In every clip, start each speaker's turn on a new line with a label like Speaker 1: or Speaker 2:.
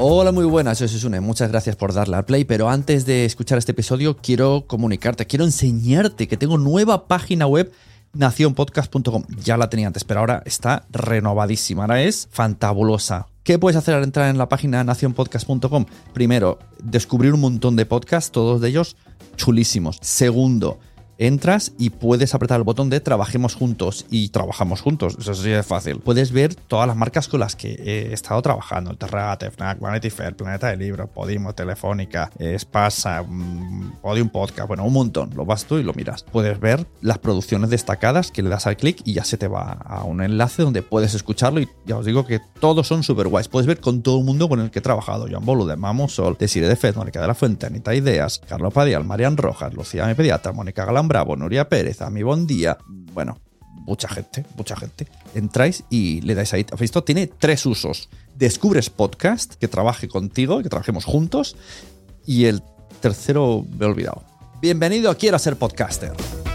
Speaker 1: Hola, muy buenas, soy Sune. Muchas gracias por darle al play, pero antes de escuchar este episodio quiero comunicarte, quiero enseñarte que tengo nueva página web, nacionpodcast.com. Ya la tenía antes, pero ahora está renovadísima, ahora es fantabulosa. ¿Qué puedes hacer al entrar en la página nacionpodcast.com? Primero, descubrir un montón de podcasts, todos de ellos chulísimos. Segundo, entras y puedes apretar el botón de Trabajemos Juntos y trabajamos juntos. Eso sí es fácil. Puedes ver todas las marcas con las que he estado trabajando. Terragate, Fnac, Vanity Fair, Planeta de Libros, Podimo, Telefónica, Espasa, Podium Podcast. Bueno, un montón. Lo vas tú y lo miras. Puedes ver las producciones destacadas que le das al clic y ya se te va a un enlace donde puedes escucharlo y ya os digo que todos son súper guays. Puedes ver con todo el mundo con el que he trabajado. Joan Bolu, de Mamo Sol, Desiree de Fez, Mónica de la Fuente, Anita Ideas, Carlos Padial, Marian Rojas, Lucía Mi Pediatra, Mónica Galán Bravo, Nuria Pérez, Ami Bondía, bueno, mucha gente. Entráis y le dais ahí. Esto tiene 3 usos. Descubres podcast, que trabaje contigo, que trabajemos juntos, y el tercero me he olvidado. Bienvenido a Quiero Ser Podcaster.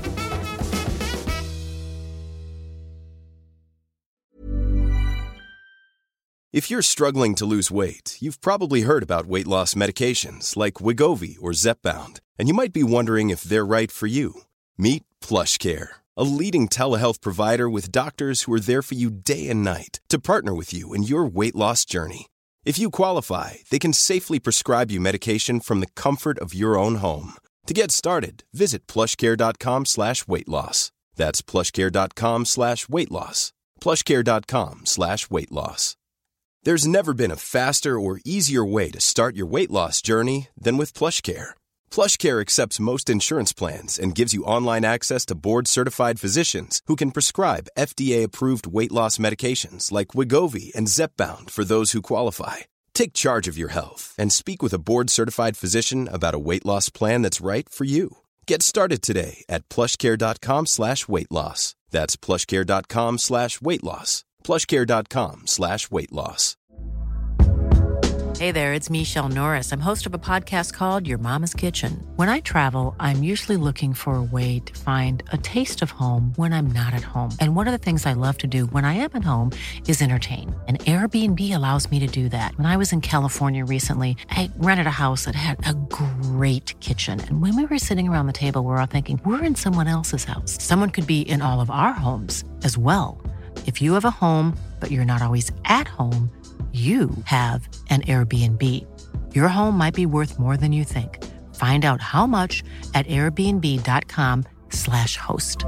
Speaker 2: If you're struggling to lose weight, you've probably heard about weight loss medications like Wegovy or Zepbound, and you might be wondering if they're right for you. Meet PlushCare, a leading telehealth provider with doctors who are there for you day and night to partner with you in your weight loss journey. If you qualify, they can safely prescribe you medication from the comfort of your own home. To get started, visit plushcare.com/weightloss. That's plushcare.com/weightloss. plushcare.com/weightloss. There's never been a faster or easier way to start your weight loss journey than with PlushCare. PlushCare accepts most insurance plans and gives you online access to board-certified physicians who can prescribe FDA-approved weight loss medications like Wegovy and Zepbound for those who qualify. Take charge of your health and speak with a board-certified physician about a weight loss plan that's right for you. Get started today at plushcare.com/weightloss. That's plushcare.com/weightloss. plushcare.com/weightloss.
Speaker 3: Hey there, it's Michelle Norris. I'm host of a podcast called Your Mama's Kitchen. When I travel, I'm usually looking for a way to find a taste of home when I'm not at home. And one of the things I love to do when I am at home is entertain. And Airbnb allows me to do that. When I was in California recently, I rented a house that had a great kitchen. And when we were sitting around the table, we were all thinking, we're in someone else's house. Someone could be in all of our homes as well. If you have a home, but you're not always at home, you have an Airbnb. Your home might be worth more than you think. Find out how much at airbnb.com/host.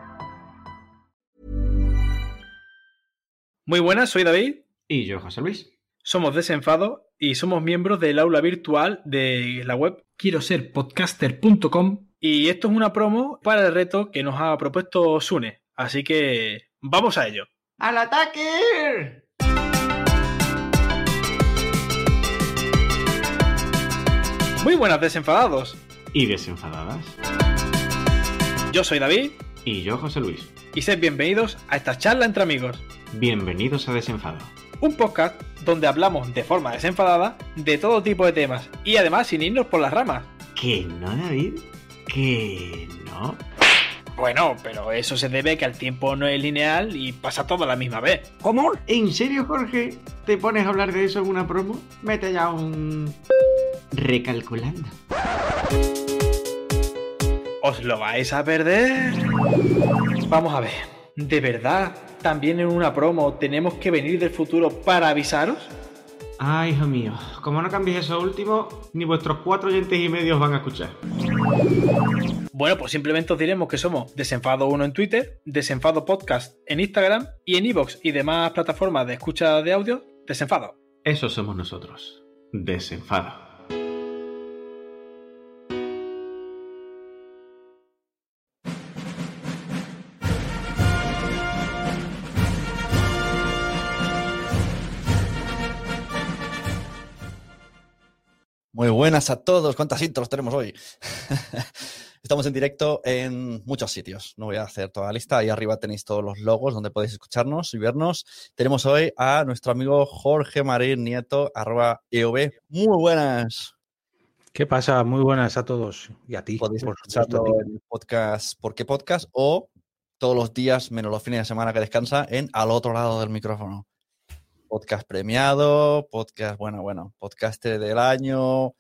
Speaker 4: Muy buenas, soy David.
Speaker 5: Y yo, José Luis.
Speaker 4: Somos Desenfado y somos miembros del aula virtual de la web quiero ser podcaster.com. Y esto es una promo para el reto que nos ha propuesto Sune. Así que vamos a ello.
Speaker 5: ¡Al ataque!
Speaker 4: Muy buenas, desenfadados.
Speaker 5: Y desenfadadas.
Speaker 4: Yo soy David.
Speaker 5: Y yo, José Luis.
Speaker 4: Y sed bienvenidos a esta charla entre amigos.
Speaker 5: Bienvenidos a Desenfado.
Speaker 4: Un podcast donde hablamos de forma desenfadada de todo tipo de temas. Y además sin irnos por las ramas.
Speaker 5: ¿Que no, David? ¿Que no?
Speaker 4: Bueno, pero eso se debe a que el tiempo no es lineal y pasa todo a la misma vez.
Speaker 5: ¿Cómo? ¿En serio, Jorge? ¿Te pones a hablar de eso en una promo? Mete ya un... recalculando.
Speaker 4: ¿Os lo vais a perder? Vamos a ver. ¿De verdad también en una promo tenemos que venir del futuro para avisaros?
Speaker 5: Ay, hijo mío. Como no cambies eso último, ni vuestros 4 oyentes y medio os van a escuchar.
Speaker 4: Bueno, pues simplemente os diremos que somos Desenfado1 en Twitter, Desenfado Podcast en Instagram y en iVoox y demás plataformas de escucha de audio, Desenfado.
Speaker 5: Eso somos nosotros. Desenfado.
Speaker 1: Muy buenas a todos. ¿Cuántas intros tenemos hoy? Estamos en directo en muchos sitios. No voy a hacer toda la lista. Ahí arriba tenéis todos los logos donde podéis escucharnos y vernos. Tenemos hoy a nuestro amigo Jorge Marín Nieto, @EOB. Muy buenas.
Speaker 6: ¿Qué pasa? Muy buenas a todos y a ti.
Speaker 1: Podéis
Speaker 6: por
Speaker 1: escucharlo
Speaker 6: supuesto,
Speaker 1: en el podcast ¿Por qué podcast? O todos los días, menos los fines de semana que descansa, en Al Otro Lado del Micrófono. Podcast premiado, podcast, bueno, podcaster del año.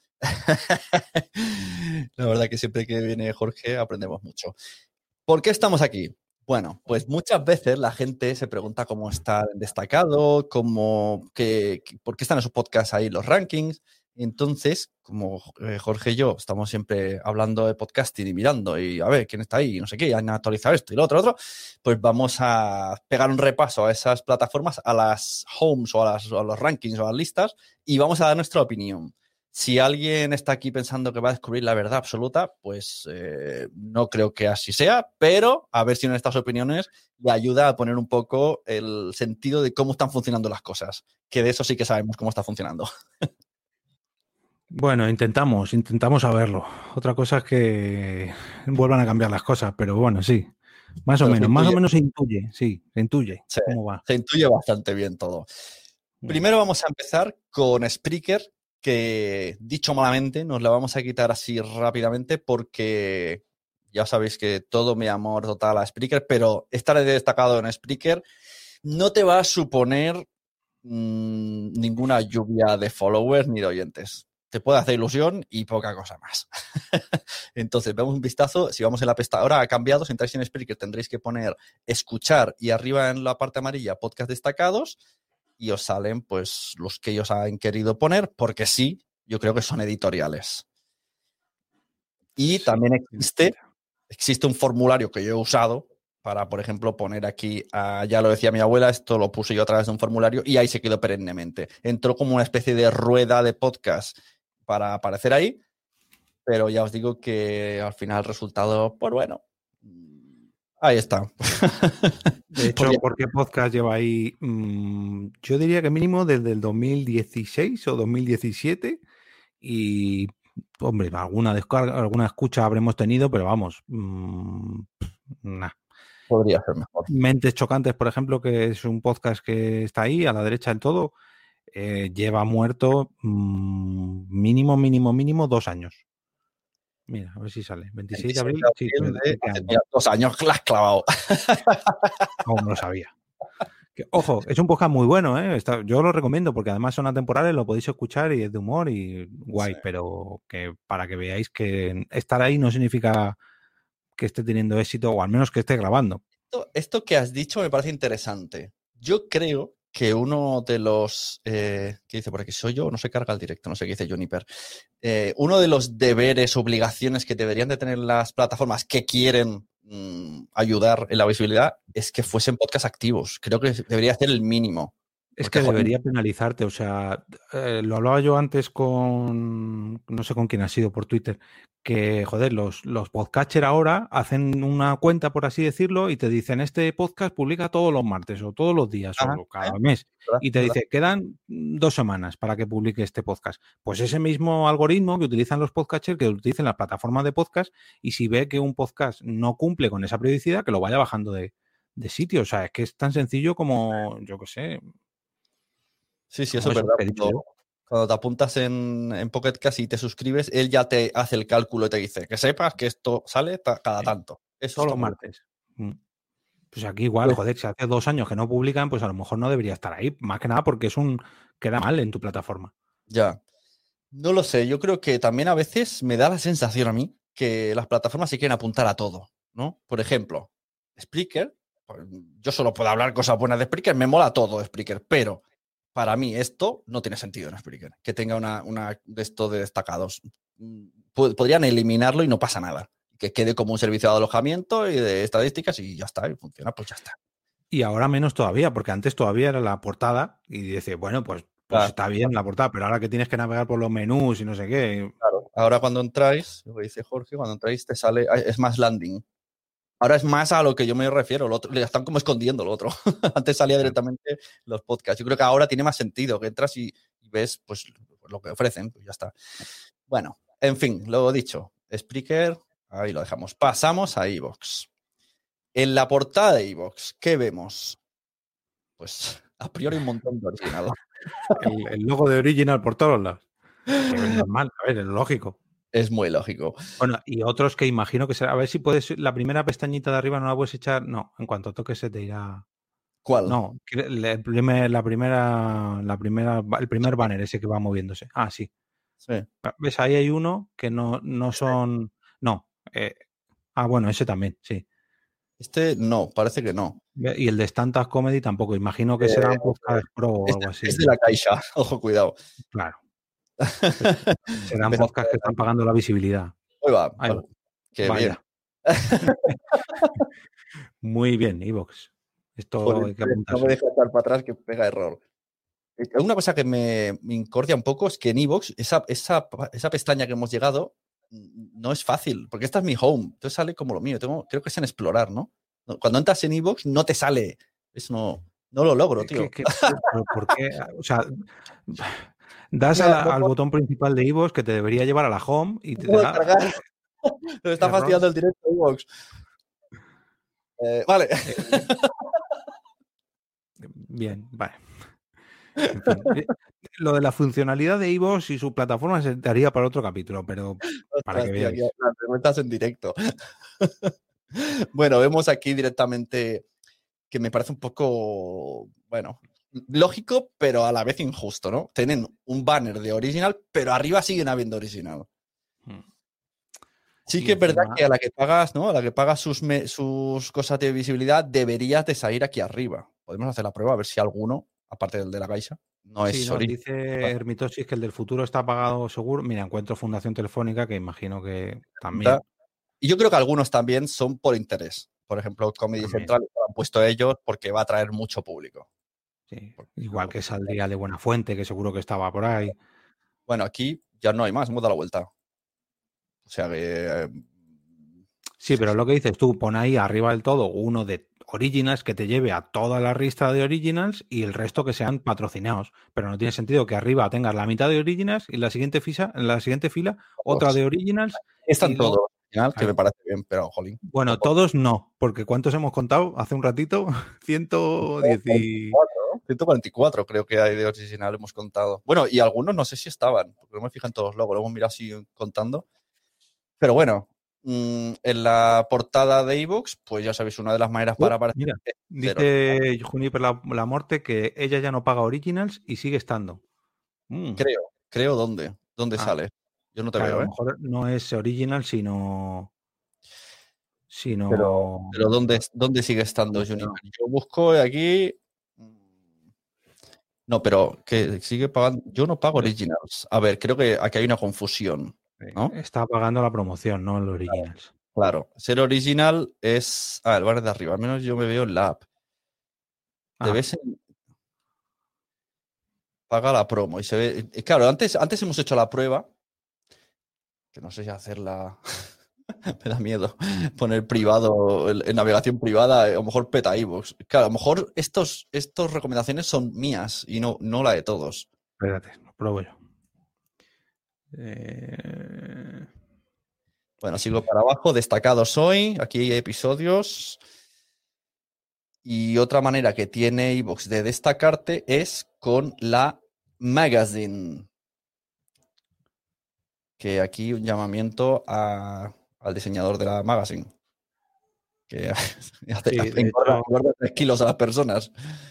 Speaker 1: La verdad que siempre que viene Jorge aprendemos mucho. ¿Por qué estamos aquí? Bueno, pues muchas veces la gente se pregunta cómo está destacado, por qué están esos podcasts ahí, los rankings. Entonces, como Jorge y yo estamos siempre hablando de podcasting y mirando y a ver quién está ahí, no sé qué, han actualizado esto y lo otro, pues vamos a pegar un repaso a esas plataformas, a las homes o a los rankings o a las listas y vamos a dar nuestra opinión. Si alguien está aquí pensando que va a descubrir la verdad absoluta, pues no creo que así sea, pero a ver si en estas opiniones le ayuda a poner un poco el sentido de cómo están funcionando las cosas, que de eso sí que sabemos cómo está funcionando.
Speaker 6: Bueno, intentamos saberlo. Otra cosa es que vuelvan a cambiar las cosas, pero bueno, sí. Más o menos se intuye, sí, se intuye
Speaker 1: sí,
Speaker 6: cómo va.
Speaker 1: Se intuye bastante bien todo. Primero vamos a empezar con Spreaker, que dicho malamente nos la vamos a quitar así rápidamente porque ya sabéis que todo mi amor total a Spreaker, pero estar destacado en Spreaker no te va a suponer ninguna lluvia de followers ni de oyentes. Te puede hacer ilusión y poca cosa más. Entonces, vemos un vistazo. Si vamos en la pestaña, ahora ha cambiado. Si entráis en Spreaker tendréis que poner escuchar y arriba en la parte amarilla podcast destacados. Y os salen pues los que ellos han querido poner, porque sí, yo creo que son editoriales. Y sí, también existe un formulario que yo he usado para, por ejemplo, poner aquí, ya lo decía mi abuela, esto lo puse yo a través de un formulario y ahí se quedó perennemente. Entró como una especie de rueda de podcast para aparecer ahí, pero ya os digo que al final el resultado, pues bueno, ahí está.
Speaker 6: De hecho, ¿por qué podcast lleva ahí? Yo diría que mínimo desde el 2016 o 2017 y, hombre, alguna descarga, alguna escucha habremos tenido, pero vamos, nah.
Speaker 1: Podría ser mejor.
Speaker 6: Mentes Chocantes, por ejemplo, que es un podcast que está ahí a la derecha del todo, lleva muerto mínimo 2 años. Mira, a ver si sale. 26 de abril. Sí,
Speaker 1: ya 2 años que la has clavado.
Speaker 6: Aún no lo sabía. Ojo, es un podcast muy bueno, ¿eh? Yo lo recomiendo porque además son atemporales, lo podéis escuchar y es de humor y guay, sí. Pero que para que veáis que estar ahí no significa que esté teniendo éxito o al menos que esté grabando.
Speaker 1: Esto que has dicho me parece interesante. Yo creo que uno de los... ¿qué dice por aquí? ¿Soy yo o no se carga el directo? No sé qué dice Juniper. Uno de los deberes, obligaciones que deberían de tener las plataformas que quieren ayudar en la visibilidad es que fuesen podcasts activos. Creo que debería ser el mínimo.
Speaker 6: Es que debería penalizarte, o sea, lo hablaba yo antes con, no sé con quién ha sido por Twitter, que, joder, los podcasters ahora hacen una cuenta, por así decirlo, y te dicen, este podcast publica todos los martes o todos los días o cada mes, y te dice, quedan 2 semanas para que publique este podcast. Pues ese mismo algoritmo que utilizan los podcasters, que utilizan las plataformas de podcast, y si ve que un podcast no cumple con esa periodicidad, que lo vaya bajando de sitio. O sea, es que es tan sencillo como, yo qué sé...
Speaker 1: Sí, eso es verdad. Cuando te apuntas en Pocket Cast y te suscribes, él ya te hace el cálculo y te dice que sepas que esto sale cada tanto. Eso
Speaker 6: todos los martes. Pues aquí igual, pues, joder, si hace 2 años que no publican, pues a lo mejor no debería estar ahí. Más que nada porque queda mal en tu plataforma.
Speaker 1: Ya. No lo sé. Yo creo que también a veces me da la sensación a mí que las plataformas se quieren apuntar a todo, ¿no? Por ejemplo, Spreaker. Yo solo puedo hablar cosas buenas de Spreaker. Me mola todo de Spreaker, pero... Para mí esto no tiene sentido en Spreaker, que tenga una de esto de destacados. Podrían eliminarlo y no pasa nada. Que quede como un servicio de alojamiento y de estadísticas y ya está, y funciona, pues ya está.
Speaker 6: Y ahora menos todavía, porque antes todavía era la portada y dices, bueno, pues claro, está bien la portada, pero ahora que tienes que navegar por los menús y no sé qué.
Speaker 1: Claro, ahora cuando entráis, lo que dice Jorge, cuando entráis te sale, es más landing. Ahora es más a lo que yo me refiero. Lo otro, le están como escondiendo lo otro. Antes salía directamente los podcasts. Yo creo que ahora tiene más sentido que entras y ves pues lo que ofrecen. Pues ya está. Bueno, en fin, lo dicho. Spreaker, ahí lo dejamos. Pasamos a iVoox. En la portada de iVoox, ¿qué vemos? Pues a priori un montón de original.
Speaker 6: el logo de original por todos lados. Que es normal, a ver, es lógico.
Speaker 1: Es muy lógico.
Speaker 6: Bueno, y otros que imagino que será. A ver si puedes. La primera pestañita de arriba no la puedes echar. No, en cuanto toques se te irá.
Speaker 1: ¿Cuál?
Speaker 6: No, el primer banner ese que va moviéndose. Ah, sí.
Speaker 1: Sí.
Speaker 6: ¿Ves? Ahí hay uno que no son... No. Bueno, ese también, sí.
Speaker 1: Este no, parece que no.
Speaker 6: Y el de Stand-Up Comedy tampoco. Imagino que serán Podcast Pro o algo así.
Speaker 1: Es de la Caixa, ojo, cuidado.
Speaker 6: Claro. Serán
Speaker 1: Pero,
Speaker 6: podcasts que están pagando la visibilidad.
Speaker 1: Ahí va.
Speaker 6: Ahí va.
Speaker 1: Qué
Speaker 6: Vaya.
Speaker 1: bien.
Speaker 6: Muy bien, iVoox. Esto
Speaker 1: Joder,
Speaker 6: hay que
Speaker 1: no
Speaker 6: apuntarse.
Speaker 1: me deja estar para atrás que pega error. Una cosa que me incordia un poco es que en iVoox, esa pestaña que hemos llegado no es fácil, porque esta es mi home. Entonces sale como lo mío. Creo que es en explorar, ¿no? Cuando entras en iVoox no te sale. Eso no lo logro, tío.
Speaker 6: ¿Pero por qué? O sea, das al botón principal de iVoox que te debería llevar a la home y te da...
Speaker 1: cargar. Me está fastidiando el directo de iVoox. Vale.
Speaker 6: Bien, vale. En fin, lo de la funcionalidad de iVoox y su plataforma se daría para otro capítulo, pero para que veáis.
Speaker 1: Las preguntas en directo. Bueno, vemos aquí directamente que me parece un poco, bueno, lógico, pero a la vez injusto, ¿no? Tienen un banner de original, pero arriba siguen habiendo original. Sí, que es verdad que a la que pagas, ¿no? A la que pagas sus cosas de visibilidad, deberías de salir aquí arriba. Podemos hacer la prueba, a ver si alguno, aparte del de la Caixa, no es original.
Speaker 6: Dice Hermitosis que el del futuro está pagado seguro. Mira, encuentro Fundación Telefónica, que imagino que también.
Speaker 1: Y yo creo que algunos también son por interés. Por ejemplo, Comedy Central lo han puesto ellos porque va a atraer mucho público.
Speaker 6: Sí, igual que saldría de Buena Fuente, que seguro que estaba por ahí.
Speaker 1: Bueno, aquí ya no hay más, hemos dado la vuelta. O sea que...
Speaker 6: Sí, pero lo que dices tú, pon ahí arriba del todo uno de Originals que te lleve a toda la lista de Originals y el resto que sean patrocinados. Pero no tiene sentido que arriba tengas la mitad de Originals y en la siguiente fila otra de Originals.
Speaker 1: Están todos original, que me parece bien, pero jolín.
Speaker 6: Bueno, todos no, porque ¿cuántos hemos contado hace un ratito?
Speaker 1: 144 creo que hay de original, hemos contado. Bueno, y algunos no sé si estaban, porque no me fijan todos los logos, lo hemos mirado así contando. Pero bueno, en la portada de iVoox, pues ya sabéis, una de las maneras para aparecer.
Speaker 6: Mira, dice Juniper la Morte que ella ya no paga Originals y sigue estando.
Speaker 1: Creo ¿dónde sale? Yo no te veo,
Speaker 6: A lo mejor no es Original, sino...
Speaker 1: Pero ¿dónde sigue estando Juniper? No. Yo busco aquí... No, pero que sigue pagando... Yo no pago Originals. A ver, creo que aquí hay una confusión, ¿no?
Speaker 6: Está pagando la promoción, no el Originals.
Speaker 1: Claro. Ser original es... el bar de arriba. Al menos yo me veo en la app. Paga la promo y se ve... Claro, antes hemos hecho la prueba, que no sé si hacerla... Me da miedo poner privado, en navegación privada, a lo mejor peta iVoox. Claro, a lo mejor estas recomendaciones son mías y no la de todos.
Speaker 6: Espérate, lo pruebo yo.
Speaker 1: Bueno, sigo para abajo, destacados hoy, aquí hay episodios. Y otra manera que tiene iVoox de destacarte es con la Magazine. Que aquí un llamamiento al diseñador de la Magazine. Que engorda 3 kilos a las personas.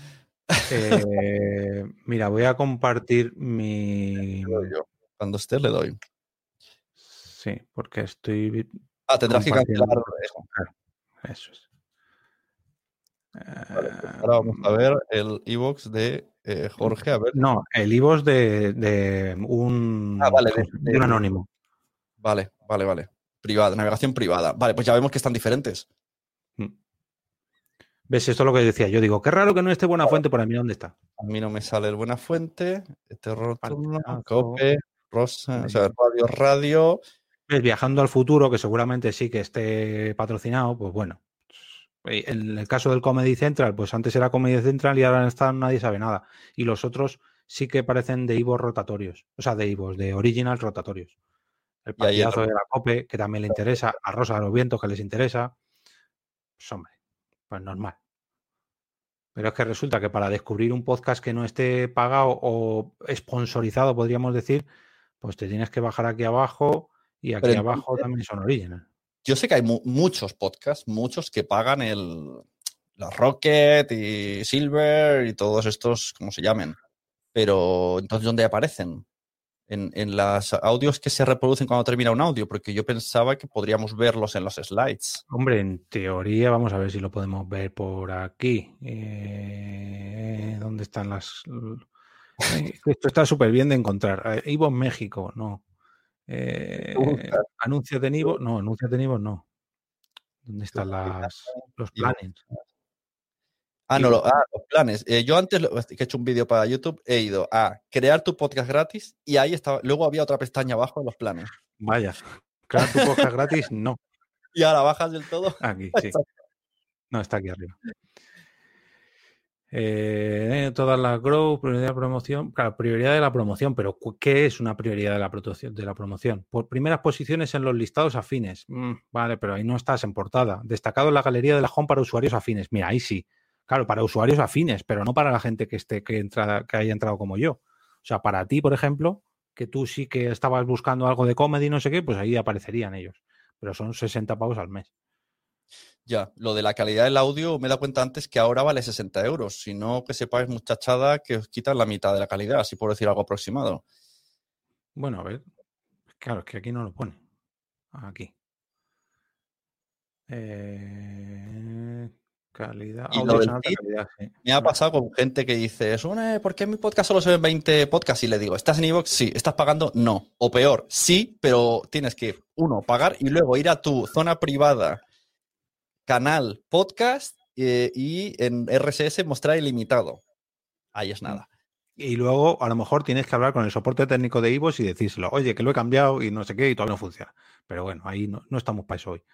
Speaker 6: Mira, voy a compartir mi...
Speaker 1: Cuando estés le doy.
Speaker 6: Sí, porque estoy...
Speaker 1: tendrás que cancelar.
Speaker 6: Claro, eso es.
Speaker 1: Vale, pues ahora vamos a ver el iVoox de Jorge. A ver.
Speaker 6: No, el iVoox de un, de un anónimo.
Speaker 1: Vale. Privada, navegación privada. Vale, pues ya vemos que están diferentes.
Speaker 6: ¿Ves? Esto es lo que decía. Yo digo, qué raro que no esté Buena Fuente, por a mí, ¿dónde está?
Speaker 1: A mí no me sale el Buena Fuente, Terror Cope, Rosa, o sea, Radio.
Speaker 6: ¿Ves? Viajando al futuro, que seguramente sí que esté patrocinado, pues bueno. En el caso del Comedy Central, pues antes era Comedy Central y ahora está Nadie Sabe Nada. Y los otros sí que parecen de iVoox rotatorios. O sea, de iVoox, de Original rotatorios. El partidazo de la Cope, que también le interesa. A Rosa de los Vientos, que les interesa. Pues hombre, pues normal. Pero es que resulta que para descubrir un podcast que no esté pagado o sponsorizado, podríamos decir, pues te tienes que bajar aquí abajo y aquí abajo también son Original.
Speaker 1: Yo sé que hay muchos podcasts, que pagan los Rocket y Silver y todos estos, como se llamen. Pero entonces, ¿dónde aparecen? En los audios que se reproducen cuando termina un audio, porque yo pensaba que podríamos verlos en los slides.
Speaker 6: Hombre, en teoría, vamos a ver si lo podemos ver por aquí. ¿Dónde están las...? Esto está súper bien de encontrar. iVoox México, no. Anuncios de iVoox, no, anuncios de iVoox no. ¿Dónde están los planes?
Speaker 1: Los planes. Yo antes, que he hecho un vídeo para YouTube, he ido a crear tu podcast gratis y ahí estaba. Luego había otra pestaña abajo de los planes.
Speaker 6: Vaya, crear tu podcast gratis, no.
Speaker 1: Y ahora bajas del todo.
Speaker 6: Aquí, sí. No, está aquí arriba. Todas las growth, prioridad de promoción. Claro, prioridad de la promoción, pero ¿qué es una prioridad de la promoción? Por primeras posiciones en los listados afines. Vale, pero ahí no estás en portada. Destacado en la galería de la home para usuarios afines. Mira, ahí sí. Claro, para usuarios afines, pero no para la gente que haya entrado como yo. O sea, para ti, por ejemplo, que tú sí que estabas buscando algo de comedy, no sé qué, pues ahí aparecerían ellos. Pero son 60 pavos al mes.
Speaker 1: Ya, lo de la calidad del audio me he dado cuenta antes que ahora vale 60 euros. Si no, que sepáis, muchachada, que os quitan la mitad de la calidad, así por decir algo aproximado.
Speaker 6: Bueno, a ver. Claro, es que aquí no lo pone. Aquí. Calidad.
Speaker 1: Y
Speaker 6: Audio
Speaker 1: lo del
Speaker 6: en alta
Speaker 1: feed,
Speaker 6: calidad, sí.
Speaker 1: me ha pasado con gente que dice, ¿por qué en mi podcast solo se ven 20 podcasts? Y le digo, ¿estás en iVoox? Sí. ¿Estás pagando? No. O peor, sí, pero tienes que, pagar y luego ir a tu zona privada, canal, podcast y en RSS mostrar ilimitado. Ahí es nada.
Speaker 6: Y luego, a lo mejor, tienes que hablar con el soporte técnico de iVoox y decírselo, oye, que lo he cambiado y no sé qué y todavía no funciona. Pero bueno, ahí no estamos para eso hoy.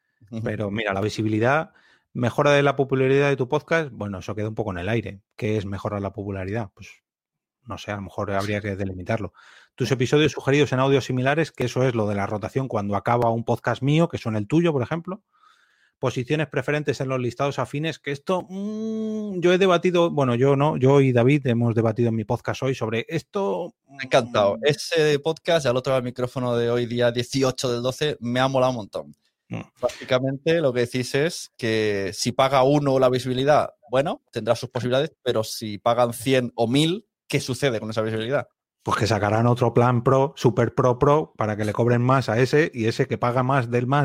Speaker 6: Pero mira, la visibilidad, mejora de la popularidad de tu podcast, bueno, eso queda un poco en el aire. ¿Qué es mejorar la popularidad? Pues no sé, a lo mejor habría que delimitarlo. Tus episodios sugeridos en audios similares, que eso es lo de la rotación cuando acaba un podcast mío, que son el tuyo, por ejemplo. Posiciones preferentes en los listados afines, que esto yo he debatido, bueno, yo y David hemos debatido en mi podcast hoy sobre esto.
Speaker 1: Me ha encantado. Ese podcast, al otro lado del micrófono de hoy, día 18 del 12, me ha molado un montón. Básicamente lo que decís es que si paga uno la visibilidad, bueno, tendrá sus posibilidades, pero si pagan 100 o 1000, ¿qué sucede con esa visibilidad?
Speaker 6: Pues que sacarán otro plan Pro, Super Pro, para que le cobren más a ese y ese que paga más,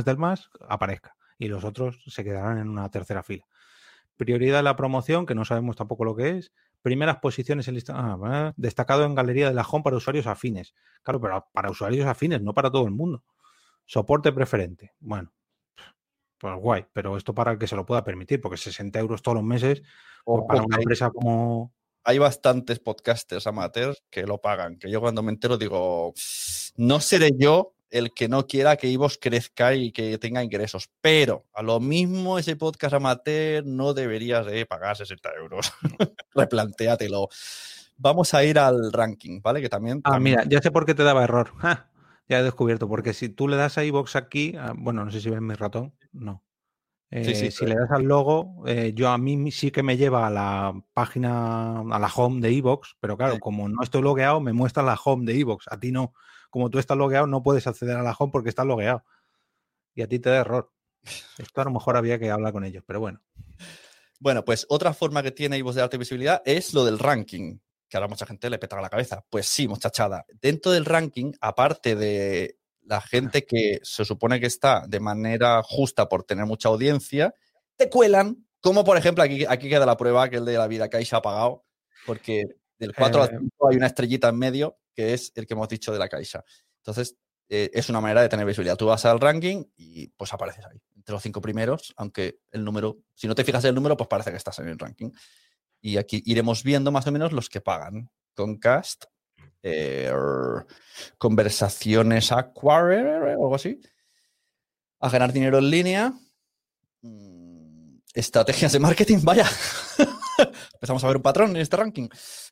Speaker 6: aparezca. Y los otros se quedarán en una tercera fila. Prioridad de la promoción, que no sabemos tampoco lo que es. Primeras posiciones en lista. Destacado en galería de la home para usuarios afines. Claro, pero para usuarios afines, no para todo el mundo. Soporte preferente. Bueno, pues guay, pero esto para el que se lo pueda permitir, porque 60 euros todos los meses, pues para una empresa como...
Speaker 1: Hay bastantes podcasters amateurs que lo pagan, que yo cuando me entero digo, no seré yo el que no quiera que iVoox crezca y que tenga ingresos, pero a lo mismo ese podcast amateur no deberías de pagar 60 euros. Replantéatelo. Vamos a ir al ranking, ¿vale? Que también...
Speaker 6: mira, ya sé por qué te daba error. Ya he descubierto, porque si tú le das a iVoox aquí, bueno, no sé si ves mi ratón, no.
Speaker 1: Sí,
Speaker 6: si le das al logo, a mí sí que me lleva a la página, a la home de iVoox, pero claro, como no estoy logueado, me muestra la home de iVoox. A ti no. Como tú estás logueado, no puedes acceder a la home porque estás logueado. Y a ti te da error. Esto a lo mejor había que hablar con ellos, pero bueno.
Speaker 1: Bueno, pues otra forma que tiene iVoox de darte visibilidad es lo del ranking, que ahora mucha gente le peta la cabeza. Pues sí, muchachada. Dentro del ranking, aparte de la gente que se supone que está de manera justa por tener mucha audiencia, te cuelan, como por ejemplo, aquí queda la prueba que el de la vida que Caixa ha pagado, porque del 4 al 5 hay una estrellita en medio, que es el que hemos dicho de la Caixa. Entonces, es una manera de tener visibilidad. Tú vas al ranking y pues apareces ahí, entre los 5 primeros, aunque el número, si no te fijas en el número, pues parece que estás en el ranking. Y aquí iremos viendo más o menos los que pagan. Concast, Conversaciones Acquire, o algo así. A ganar dinero en línea. Estrategias de marketing, vaya. Empezamos a ver un patrón en este ranking.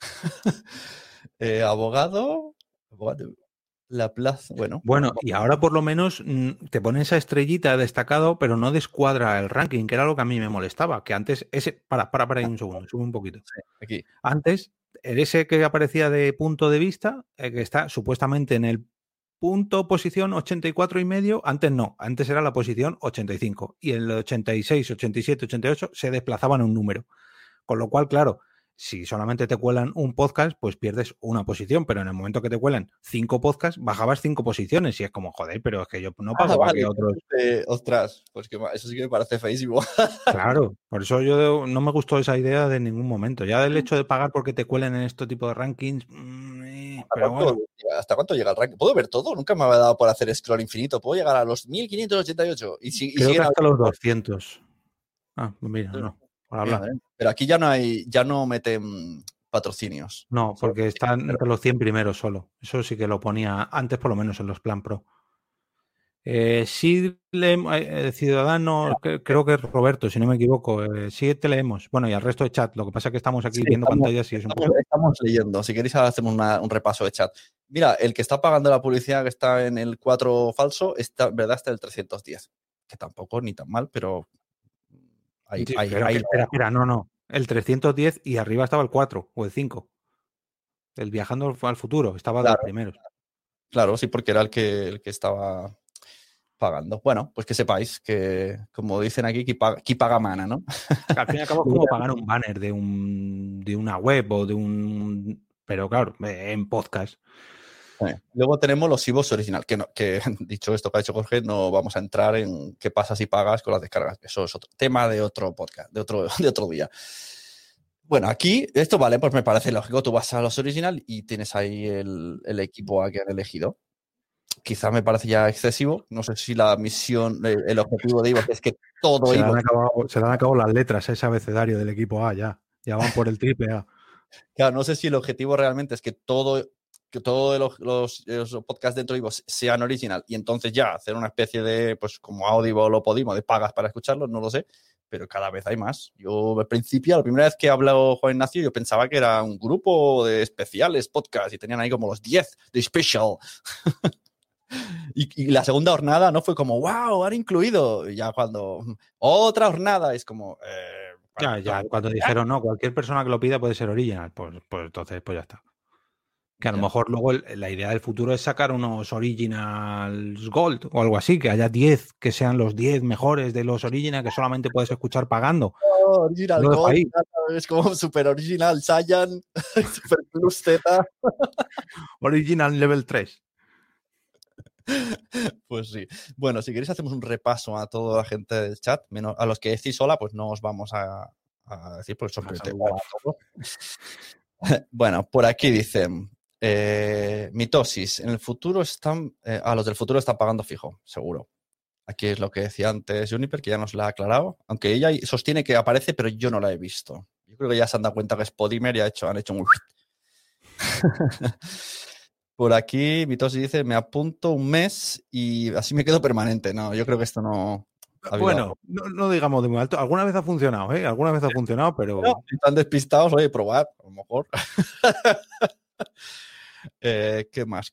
Speaker 1: Abogado. La plaza,
Speaker 6: Bueno, y ahora por lo menos te pone esa estrellita destacado, pero no descuadra el ranking, que era lo que a mí me molestaba. Que antes, para ahí un segundo, sube un poquito.
Speaker 1: Sí, aquí.
Speaker 6: Antes, ese que aparecía de punto de vista, que está supuestamente en el punto posición 84,5, antes no, antes era la posición 85 y el 86, 87, 88 se desplazaban un número. Con lo cual, claro, si solamente te cuelan un podcast, pues pierdes una posición, pero en el momento que te cuelan 5 podcasts, bajabas 5 posiciones y es como, joder, pero es que yo no pago para que otros...
Speaker 1: Ostras, pues que eso sí que me parece feísimo.
Speaker 6: Claro, por eso yo no me gustó esa idea de ningún momento. Ya el hecho de pagar porque te cuelen en este tipo de rankings, pero bueno.
Speaker 1: ¿Hasta cuánto llega el ranking? ¿Puedo ver todo? Nunca me había dado por hacer scroll infinito. ¿Puedo llegar a los 1588?
Speaker 6: Creo que hasta los 200. Ah, mira, no. Por hablar.
Speaker 1: Pero aquí ya no meten patrocinios.
Speaker 6: No, porque están entre los 100 primeros solo. Eso sí que lo ponía antes, por lo menos en los Plan Pro. Sí, Ciudadano, creo que es Roberto, si no me equivoco. Sí, te leemos. Bueno, y al resto de chat. Lo que pasa es que estamos aquí viendo pantallas y es un poco...
Speaker 1: Estamos leyendo. Si queréis, hacemos un repaso de chat. Mira, el que está pagando la publicidad que está en el 4 falso, verdad, está en el 310. Que tampoco ni tan mal, pero...
Speaker 6: Espera, no. El 310 y arriba estaba el 4 o el 5. El Viajando al Futuro, estaba de los primeros.
Speaker 1: Claro, sí, porque era el que estaba pagando. Bueno, pues que sepáis que, como dicen aquí, qui paga mana, ¿no?
Speaker 6: Al fin y al cabo es como pagar un banner de una web o de un... Pero claro, en podcast.
Speaker 1: Luego tenemos los IVOs original, que dicho esto que ha dicho Jorge, no vamos a entrar en qué pasa si pagas con las descargas. Eso es otro tema de otro podcast, de otro día. Bueno, aquí, esto vale, pues me parece lógico. Tú vas a los original y tienes ahí el equipo a que han elegido. Quizás me parece ya excesivo. No sé si la misión, el objetivo de Ivo es que todo
Speaker 6: se le han acabado las letras a ese abecedario del equipo A ya. Ya van por el triple A.
Speaker 1: Claro, no sé si el objetivo realmente es que todos los podcasts dentro de Ivo sean original y entonces ya hacer una especie de, pues como Audible o Podimo, de pagas para escucharlos, no lo sé. Pero cada vez hay más. Yo, al principio, la primera vez que habló Juan Ignacio, yo pensaba que era un grupo de especiales podcast y tenían ahí como los 10 de special. y la segunda jornada no fue como, wow, han incluido. Y ya cuando otra jornada es como...
Speaker 6: cuando dijeron, no, cualquier persona que lo pida puede ser original, pues entonces pues ya está. Que a lo mejor luego la idea del futuro es sacar unos Originals Gold o algo así, que haya 10, que sean los 10 mejores de los Original que solamente puedes escuchar pagando.
Speaker 1: Original Gold, es como Super Original Saiyan, Super Plus Z.
Speaker 6: Original Level 3.
Speaker 1: Pues sí. Bueno, si queréis hacemos un repaso a toda la gente del chat, menos a los que decís sola, pues no os vamos a decir, porque son Bueno, por aquí dicen... mitosis, en el futuro están a los del futuro están pagando fijo, seguro. Aquí es lo que decía antes Juniper, que ya nos la ha aclarado, aunque ella sostiene que aparece, pero yo no la he visto. Yo creo que ya se han dado cuenta que es Podimer y han hecho un... Por aquí Mitosis dice, me apunto un mes y así me quedo permanente. No, yo creo que esto no...
Speaker 6: Bueno, no digamos de muy alto. Alguna vez ha funcionado, ¿eh? Alguna vez ha funcionado, pero...
Speaker 1: No, si están despistados, oye, probad, a lo mejor. ¿Qué más?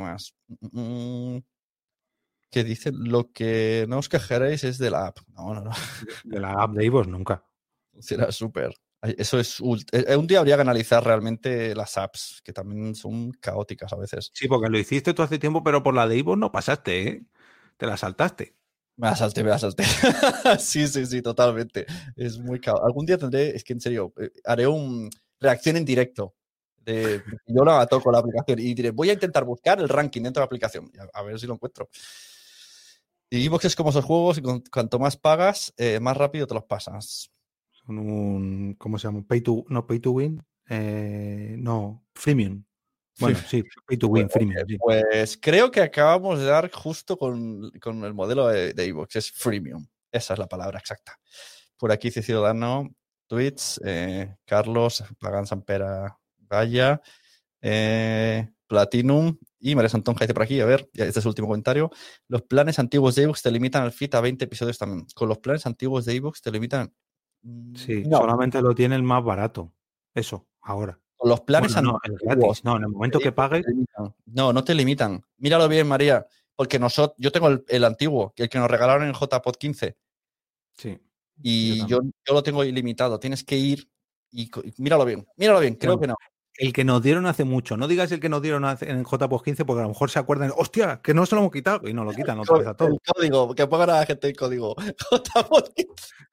Speaker 1: Que dicen, lo que no os quejaréis es de la app. No.
Speaker 6: De la app de iVoox nunca.
Speaker 1: Será súper. Eso es... Un día habría que analizar realmente las apps, que también son caóticas a veces.
Speaker 6: Sí, porque lo hiciste tú hace tiempo, pero por la de iVoox no pasaste, ¿eh? Te la saltaste.
Speaker 1: Me la salté. Sí, totalmente. Es muy caótico. Algún día tendré, es que en serio, haré un reacción en directo. Yo la toco la aplicación y diré, voy a intentar buscar el ranking dentro de la aplicación, a ver si lo encuentro. Y iVoox es como esos juegos y cuanto más pagas, más rápido te los pasas.
Speaker 6: Son un, ¿cómo se llama? Pay to win. No, freemium. Bueno, sí, pay to win, freemium. Sí.
Speaker 1: Pues creo que acabamos de dar justo con el modelo de iVoox, es freemium. Esa es la palabra exacta. Por aquí dice Ciudadano, tweets, Carlos, Pagan Sampera, Vaya, Platinum y María Santonja dice por aquí, a ver, ya este es el último comentario. Los planes antiguos de iVoox te limitan al feed a 20 episodios también. Con los planes antiguos de iVoox te limitan...
Speaker 6: Sí, no. Solamente lo tiene el más barato. Eso, ahora.
Speaker 1: Con los planes
Speaker 6: antiguos. No, el gratis. No, en el momento que pagues...
Speaker 1: No te limitan. Míralo bien, María, porque yo tengo el antiguo, el que nos regalaron en JPod 15.
Speaker 6: Sí.
Speaker 1: Y yo lo tengo ilimitado. Tienes que ir y míralo bien. Creo que no.
Speaker 6: el que nos dieron hace mucho. No digas el que nos dieron en JPOD 15 porque a lo mejor se acuerdan, ¡hostia! Que no se lo hemos quitado. Y nos lo quitan otra vez a todos.
Speaker 1: El código, que pongan a la gente el código JPOD 15.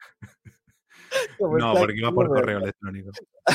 Speaker 6: No, porque iba por correo electrónico.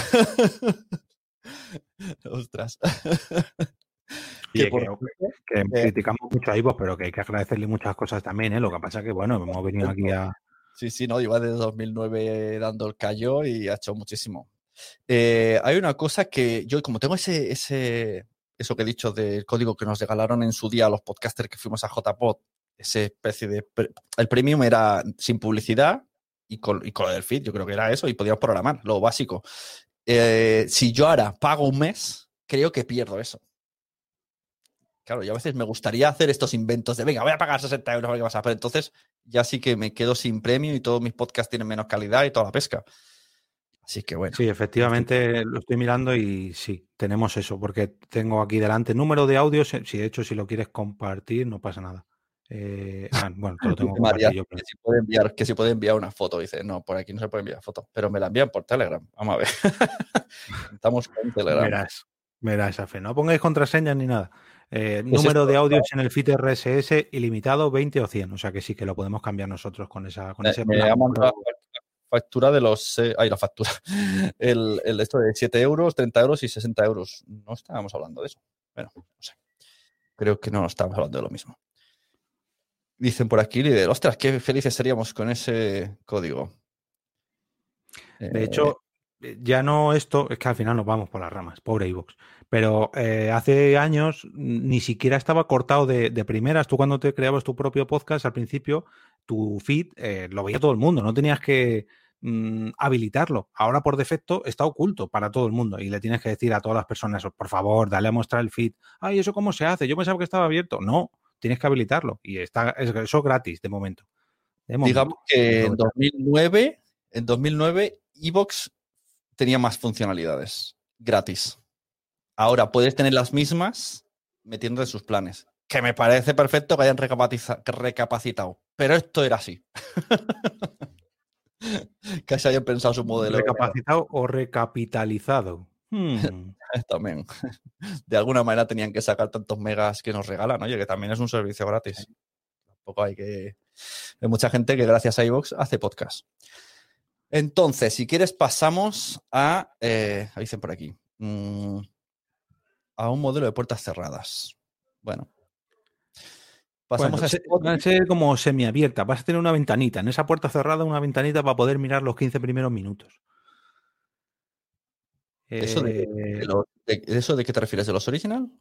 Speaker 1: Ostras.
Speaker 6: Que criticamos mucho a iVoox, pero que hay que agradecerle muchas cosas también, ¿eh? Lo que pasa que, bueno, hemos venido aquí a...
Speaker 1: Sí, no, iba desde 2009 dando el callo y ha hecho muchísimo. Hay una cosa que yo, como tengo eso que he dicho del código que nos regalaron en su día a los podcasters que fuimos a JPOD, esa especie de... El premium era sin publicidad y con lo del feed, yo creo que era eso, y podíamos programar, lo básico. Si yo ahora pago un mes, creo que pierdo eso. Claro, yo a veces me gustaría hacer estos inventos de, venga, voy a pagar 60 euros, ¿qué pasa? Pero entonces ya sí que me quedo sin premio y todos mis podcasts tienen menos calidad y toda la pesca. Así que bueno.
Speaker 6: Sí, efectivamente lo estoy mirando y sí, tenemos eso, porque tengo aquí delante número de audios. Si de hecho, si lo quieres compartir, no pasa nada. Bueno, te lo tengo que compartir yo.
Speaker 1: Que si puede enviar una foto. Dice, no, por aquí no se puede enviar foto, pero me la envían por Telegram. Vamos a ver. Estamos con Telegram.
Speaker 6: Verás, Afe. No pongáis contraseñas ni nada. Número de audios en el feed RSS ilimitado 20 o 100. O sea que sí que lo podemos cambiar nosotros con ese
Speaker 1: plan. Ha mandado factura de los... la factura. El esto de 7 euros, 30 euros y 60 euros. No estábamos hablando de eso. Bueno, no sé. Creo que no estábamos hablando de lo mismo. Dicen por aquí, líder, ostras, qué felices seríamos con ese código.
Speaker 6: De hecho, ya no esto, es que al final nos vamos por las ramas, pobre iVoox. Pero hace años ni siquiera estaba cortado de primeras. Tú cuando te creabas tu propio podcast, al principio, tu feed lo veía todo el mundo, no tenías que habilitarlo. Ahora por defecto está oculto para todo el mundo y le tienes que decir a todas las personas, por favor, dale a mostrar el feed. Ay, ¿eso cómo se hace? Yo pensaba que estaba abierto. No, tienes que habilitarlo y eso es gratis de momento.
Speaker 1: Digamos que en 2009 iVoox tenía más funcionalidades gratis. Ahora puedes tener las mismas metiendo en sus planes. Que me parece perfecto que hayan recapacitado. Pero esto era así. Que se hayan pensado su modelo.
Speaker 6: ¿Recapacitado o recapitalizado?
Speaker 1: También. De alguna manera tenían que sacar tantos megas que nos regalan. Oye, que también es un servicio gratis. Tampoco hay que... Hay mucha gente que gracias a iVoox hace podcast. Entonces, si quieres, pasamos a... dicen por aquí. A un modelo de puertas cerradas. Bueno. Pasamos
Speaker 6: va a ser como semiabierta. Vas a tener una ventanita. En esa puerta cerrada, una ventanita para poder mirar los 15 primeros minutos.
Speaker 1: ¿Eso de qué te refieres? ¿De los original?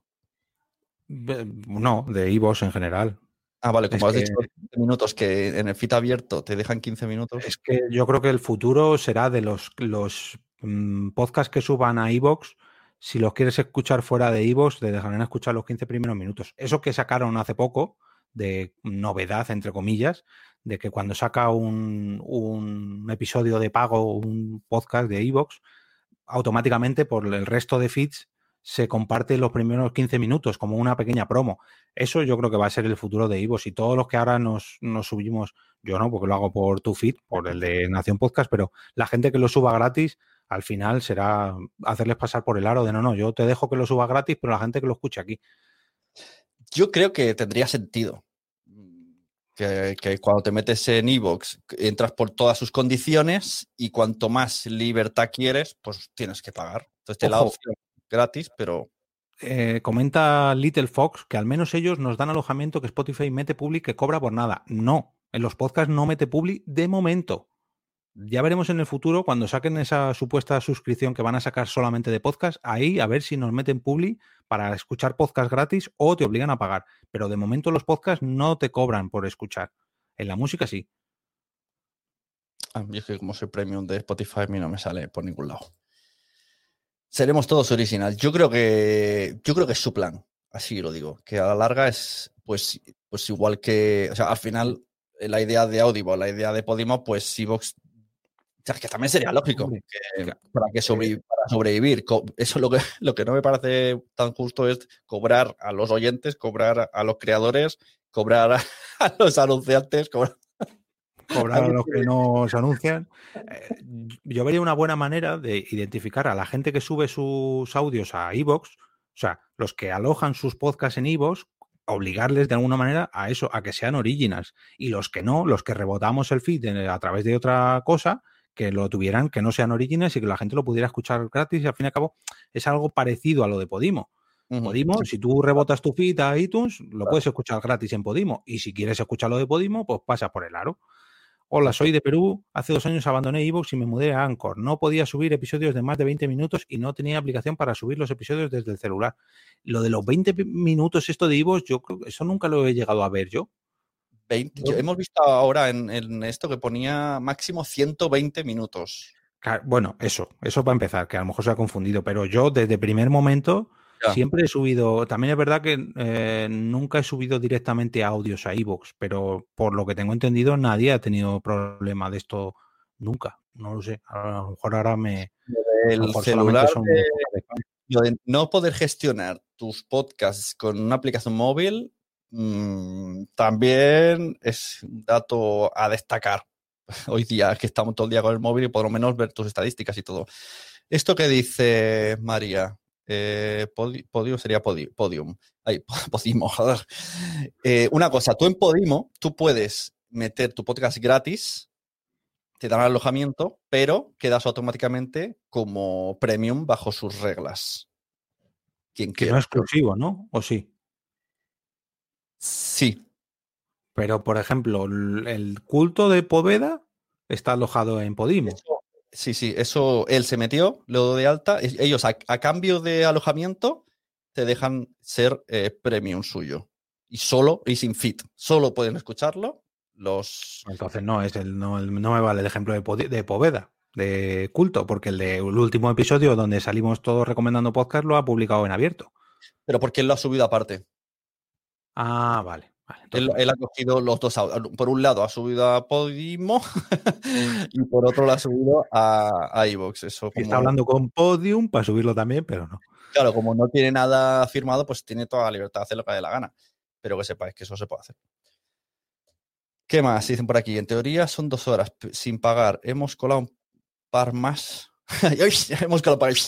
Speaker 6: No, de iVoox en general.
Speaker 1: Ah, vale, como has dicho 15 minutos, que en el feed abierto te dejan 15 minutos.
Speaker 6: Es que yo creo que el futuro será de los podcasts que suban a iVoox. Si los quieres escuchar fuera de iVoox, te dejarán escuchar los 15 primeros minutos. Eso que sacaron hace poco, de novedad, entre comillas, de que cuando saca un episodio de pago, un podcast de iVoox, automáticamente por el resto de feeds se comparte los primeros 15 minutos como una pequeña promo. Eso yo creo que va a ser el futuro de iVoox. Y todos los que ahora nos subimos, yo no, porque lo hago por tu feed, por el de Nación Podcast, pero la gente que lo suba gratis, al final será hacerles pasar por el aro de no, yo te dejo que lo suba gratis, pero la gente que lo escuche aquí.
Speaker 1: Yo creo que tendría sentido que cuando te metes en iVoox entras por todas sus condiciones y cuanto más libertad quieres, pues tienes que pagar. Entonces te la opción gratis, pero...
Speaker 6: Comenta Little Fox que al menos ellos nos dan alojamiento que Spotify mete public que cobra por nada. No, en los podcasts no mete public de momento. Ya veremos en el futuro, cuando saquen esa supuesta suscripción que van a sacar solamente de podcast, ahí a ver si nos meten publi para escuchar podcast gratis o te obligan a pagar. Pero de momento los podcasts no te cobran por escuchar. En la música sí.
Speaker 1: A mí es que como soy premium de Spotify, a mí no me sale por ningún lado. Seremos todos original. Yo creo que es su plan. Así lo digo. Que a la larga es pues igual que... O sea, al final la idea de Audible, la idea de Podimo, pues iVoox... Que también sería lógico para sobrevivir. Eso lo que no me parece tan justo es cobrar a los oyentes, cobrar a los creadores, cobrar a los anunciantes.
Speaker 6: cobrar a los que no se anuncian. Yo vería una buena manera de identificar a la gente que sube sus audios a iVoox, o sea, los que alojan sus podcasts en iVoox, obligarles de alguna manera a eso, a que sean originals. Y los que no, los que rebotamos el feed a través de otra cosa, que lo tuvieran, que no sean originals y que la gente lo pudiera escuchar gratis. Y al fin y al cabo es algo parecido a lo de Podimo. Podimo, si tú rebotas tu feed a iTunes, lo puedes escuchar gratis en Podimo. Y si quieres escucharlo de Podimo, pues pasa por el aro. Hola, soy de Perú. Hace 2 años abandoné iVoox y me mudé a Anchor. No podía subir episodios de más de 20 minutos y no tenía aplicación para subir los episodios desde el celular. Lo de los 20 minutos, esto de iVoox, yo creo que eso nunca lo he llegado a ver yo.
Speaker 1: 20, hemos visto ahora en esto que ponía máximo 120 minutos.
Speaker 6: Bueno, eso para empezar, que a lo mejor se ha confundido, pero yo desde el primer momento siempre he subido. También es verdad que nunca he subido directamente audios a iVoox, pero por lo que tengo entendido, nadie ha tenido problema de esto nunca. No lo sé. A lo mejor ahora
Speaker 1: El celular, de no poder gestionar tus podcasts con una aplicación móvil también es un dato a destacar. Hoy día, que estamos todo el día con el móvil y por lo menos ver tus estadísticas y todo. Esto que dice María, Podio sería Podium. Ay, Podimo, joder. Una cosa, tú en Podimo, tú puedes meter tu podcast gratis, te dan alojamiento, pero quedas automáticamente como premium bajo sus reglas. Quien
Speaker 6: que
Speaker 1: quiera.
Speaker 6: No es exclusivo, ¿no? ¿O sí?
Speaker 1: Sí.
Speaker 6: Pero, por ejemplo, el culto de Poveda está alojado en Podimo.
Speaker 1: Sí, eso él se metió, lo dio de alta. Ellos, a cambio de alojamiento, te dejan ser premium suyo. Y sin feed. Solo pueden escucharlo los...
Speaker 6: Entonces no me vale el ejemplo de Poveda, de culto, porque el último episodio donde salimos todos recomendando podcast lo ha publicado en abierto.
Speaker 1: Pero porque él lo ha subido aparte.
Speaker 6: Ah, vale.
Speaker 1: Él ha cogido los dos. Por un lado ha subido a Podimo y por otro lo ha subido a iVoox.
Speaker 6: Está hablando con Podium para subirlo también, pero no.
Speaker 1: Claro, como no tiene nada firmado, pues tiene toda la libertad de hacer lo que le dé la gana. Pero que sepáis que eso se puede hacer. ¿Qué más? Dicen por aquí. En teoría son 2 horas sin pagar. Hemos colado un par más. Hemos colado para...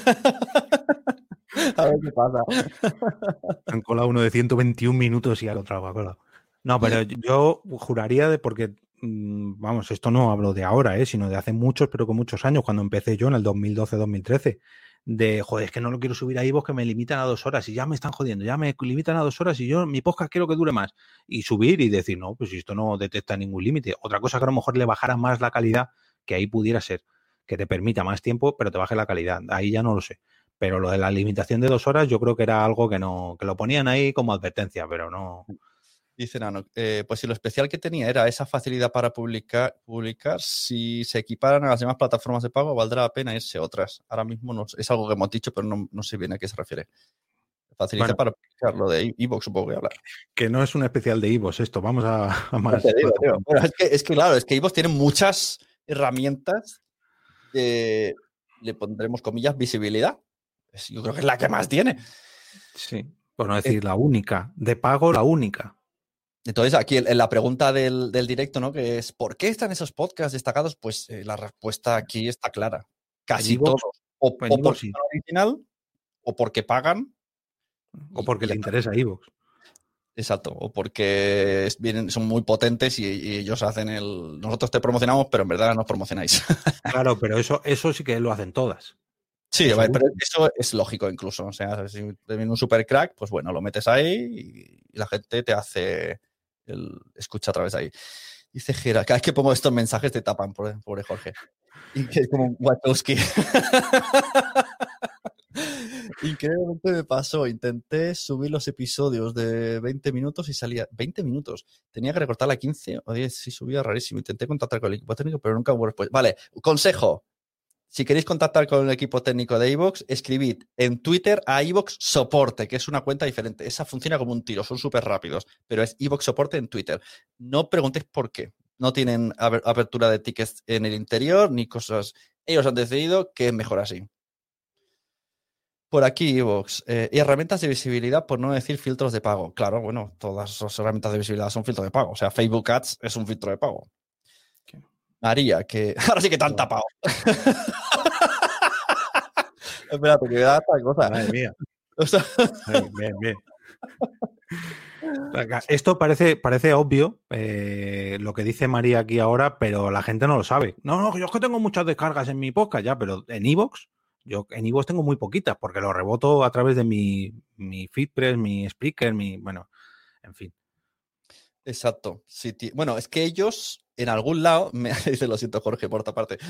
Speaker 1: A ver qué pasa.
Speaker 6: Han colado uno de 121 minutos y al otro ha colado. No, pero yo juraría porque, vamos, esto no hablo de ahora, sino de hace muchos, pero con muchos años, cuando empecé yo en el 2012-2013, de, joder, es que no lo quiero subir a iVoox, que me limitan a 2 horas y ya me están jodiendo, ya me limitan a 2 horas y yo, mi podcast quiero que dure más. Y subir y decir, no, pues esto no detecta ningún límite. Otra cosa que a lo mejor le bajara más la calidad, que ahí pudiera ser, que te permita más tiempo, pero te baje la calidad. Ahí ya no lo sé. Pero lo de la limitación de 2 horas yo creo que era algo que lo ponían ahí como advertencia, pero no.
Speaker 1: Dice Nano, pues si lo especial que tenía era esa facilidad para publicar, si se equiparan a las demás plataformas de pago, valdrá la pena irse a otras. Ahora mismo no, es algo que hemos dicho, pero no sé bien a qué se refiere. Facilidad para publicar, lo de iVoox supongo que hablar.
Speaker 6: Que no es un especial de iVoox esto, vamos a más.
Speaker 1: Bueno, es que claro, es que iVoox tiene muchas herramientas de, le pondremos comillas, visibilidad. Yo creo que es la que más tiene.
Speaker 6: Sí, por no decir la única. De pago, la única.
Speaker 1: Entonces, aquí en la pregunta del directo, ¿no? Que es, ¿por qué están esos podcasts destacados? Pues la respuesta aquí está clara. Casi todos. O porque son original, o porque pagan.
Speaker 6: O porque le interesa a iVoox.
Speaker 1: Exacto. O porque son muy potentes y ellos hacen nosotros te promocionamos, pero en verdad nos promocionáis.
Speaker 6: Claro, pero eso sí que lo hacen todas.
Speaker 1: Sí, pero eso es lógico incluso. O sea, si te viene un super crack, pues bueno, lo metes ahí y la gente te hace escucha a través de ahí. Dice Gera, cada vez que pongo estos mensajes te tapan, pobre Jorge. Y que es como un Wachowski. Increíblemente me pasó. Intenté subir los episodios de 20 minutos y salía 20 minutos. Tenía que recortarla a 15 o 10. Sí, subía rarísimo. Intenté contactar con el equipo técnico, pero nunca hubo respuesta. Vale, consejo. Si queréis contactar con el equipo técnico de iVoox, escribid en Twitter a iVoox Soporte, que es una cuenta diferente. Esa funciona como un tiro, son súper rápidos, pero es iVoox Soporte en Twitter. No preguntéis por qué. No tienen apertura de tickets en el interior ni cosas. Ellos han decidido que es mejor así. Por aquí, iVoox. Y herramientas de visibilidad, por no decir filtros de pago. Claro, bueno, todas las herramientas de visibilidad son filtros de pago. O sea, Facebook Ads es un filtro de pago. María, que ahora sí que te han tapado. Espérate, que me da esta cosa.
Speaker 6: Madre mía.
Speaker 1: O sea,
Speaker 6: Bien. Esto parece obvio, lo que dice María aquí ahora, pero la gente no lo sabe. No, yo es que tengo muchas descargas en mi podcast ya, pero en iVoox, yo en iVoox tengo muy poquitas, porque lo reboto a través de mi Feedpress, mi Spreaker, bueno, en fin.
Speaker 1: exacto. Sí, bueno, es que ellos en algún lado, dice, lo siento Jorge por otra parte,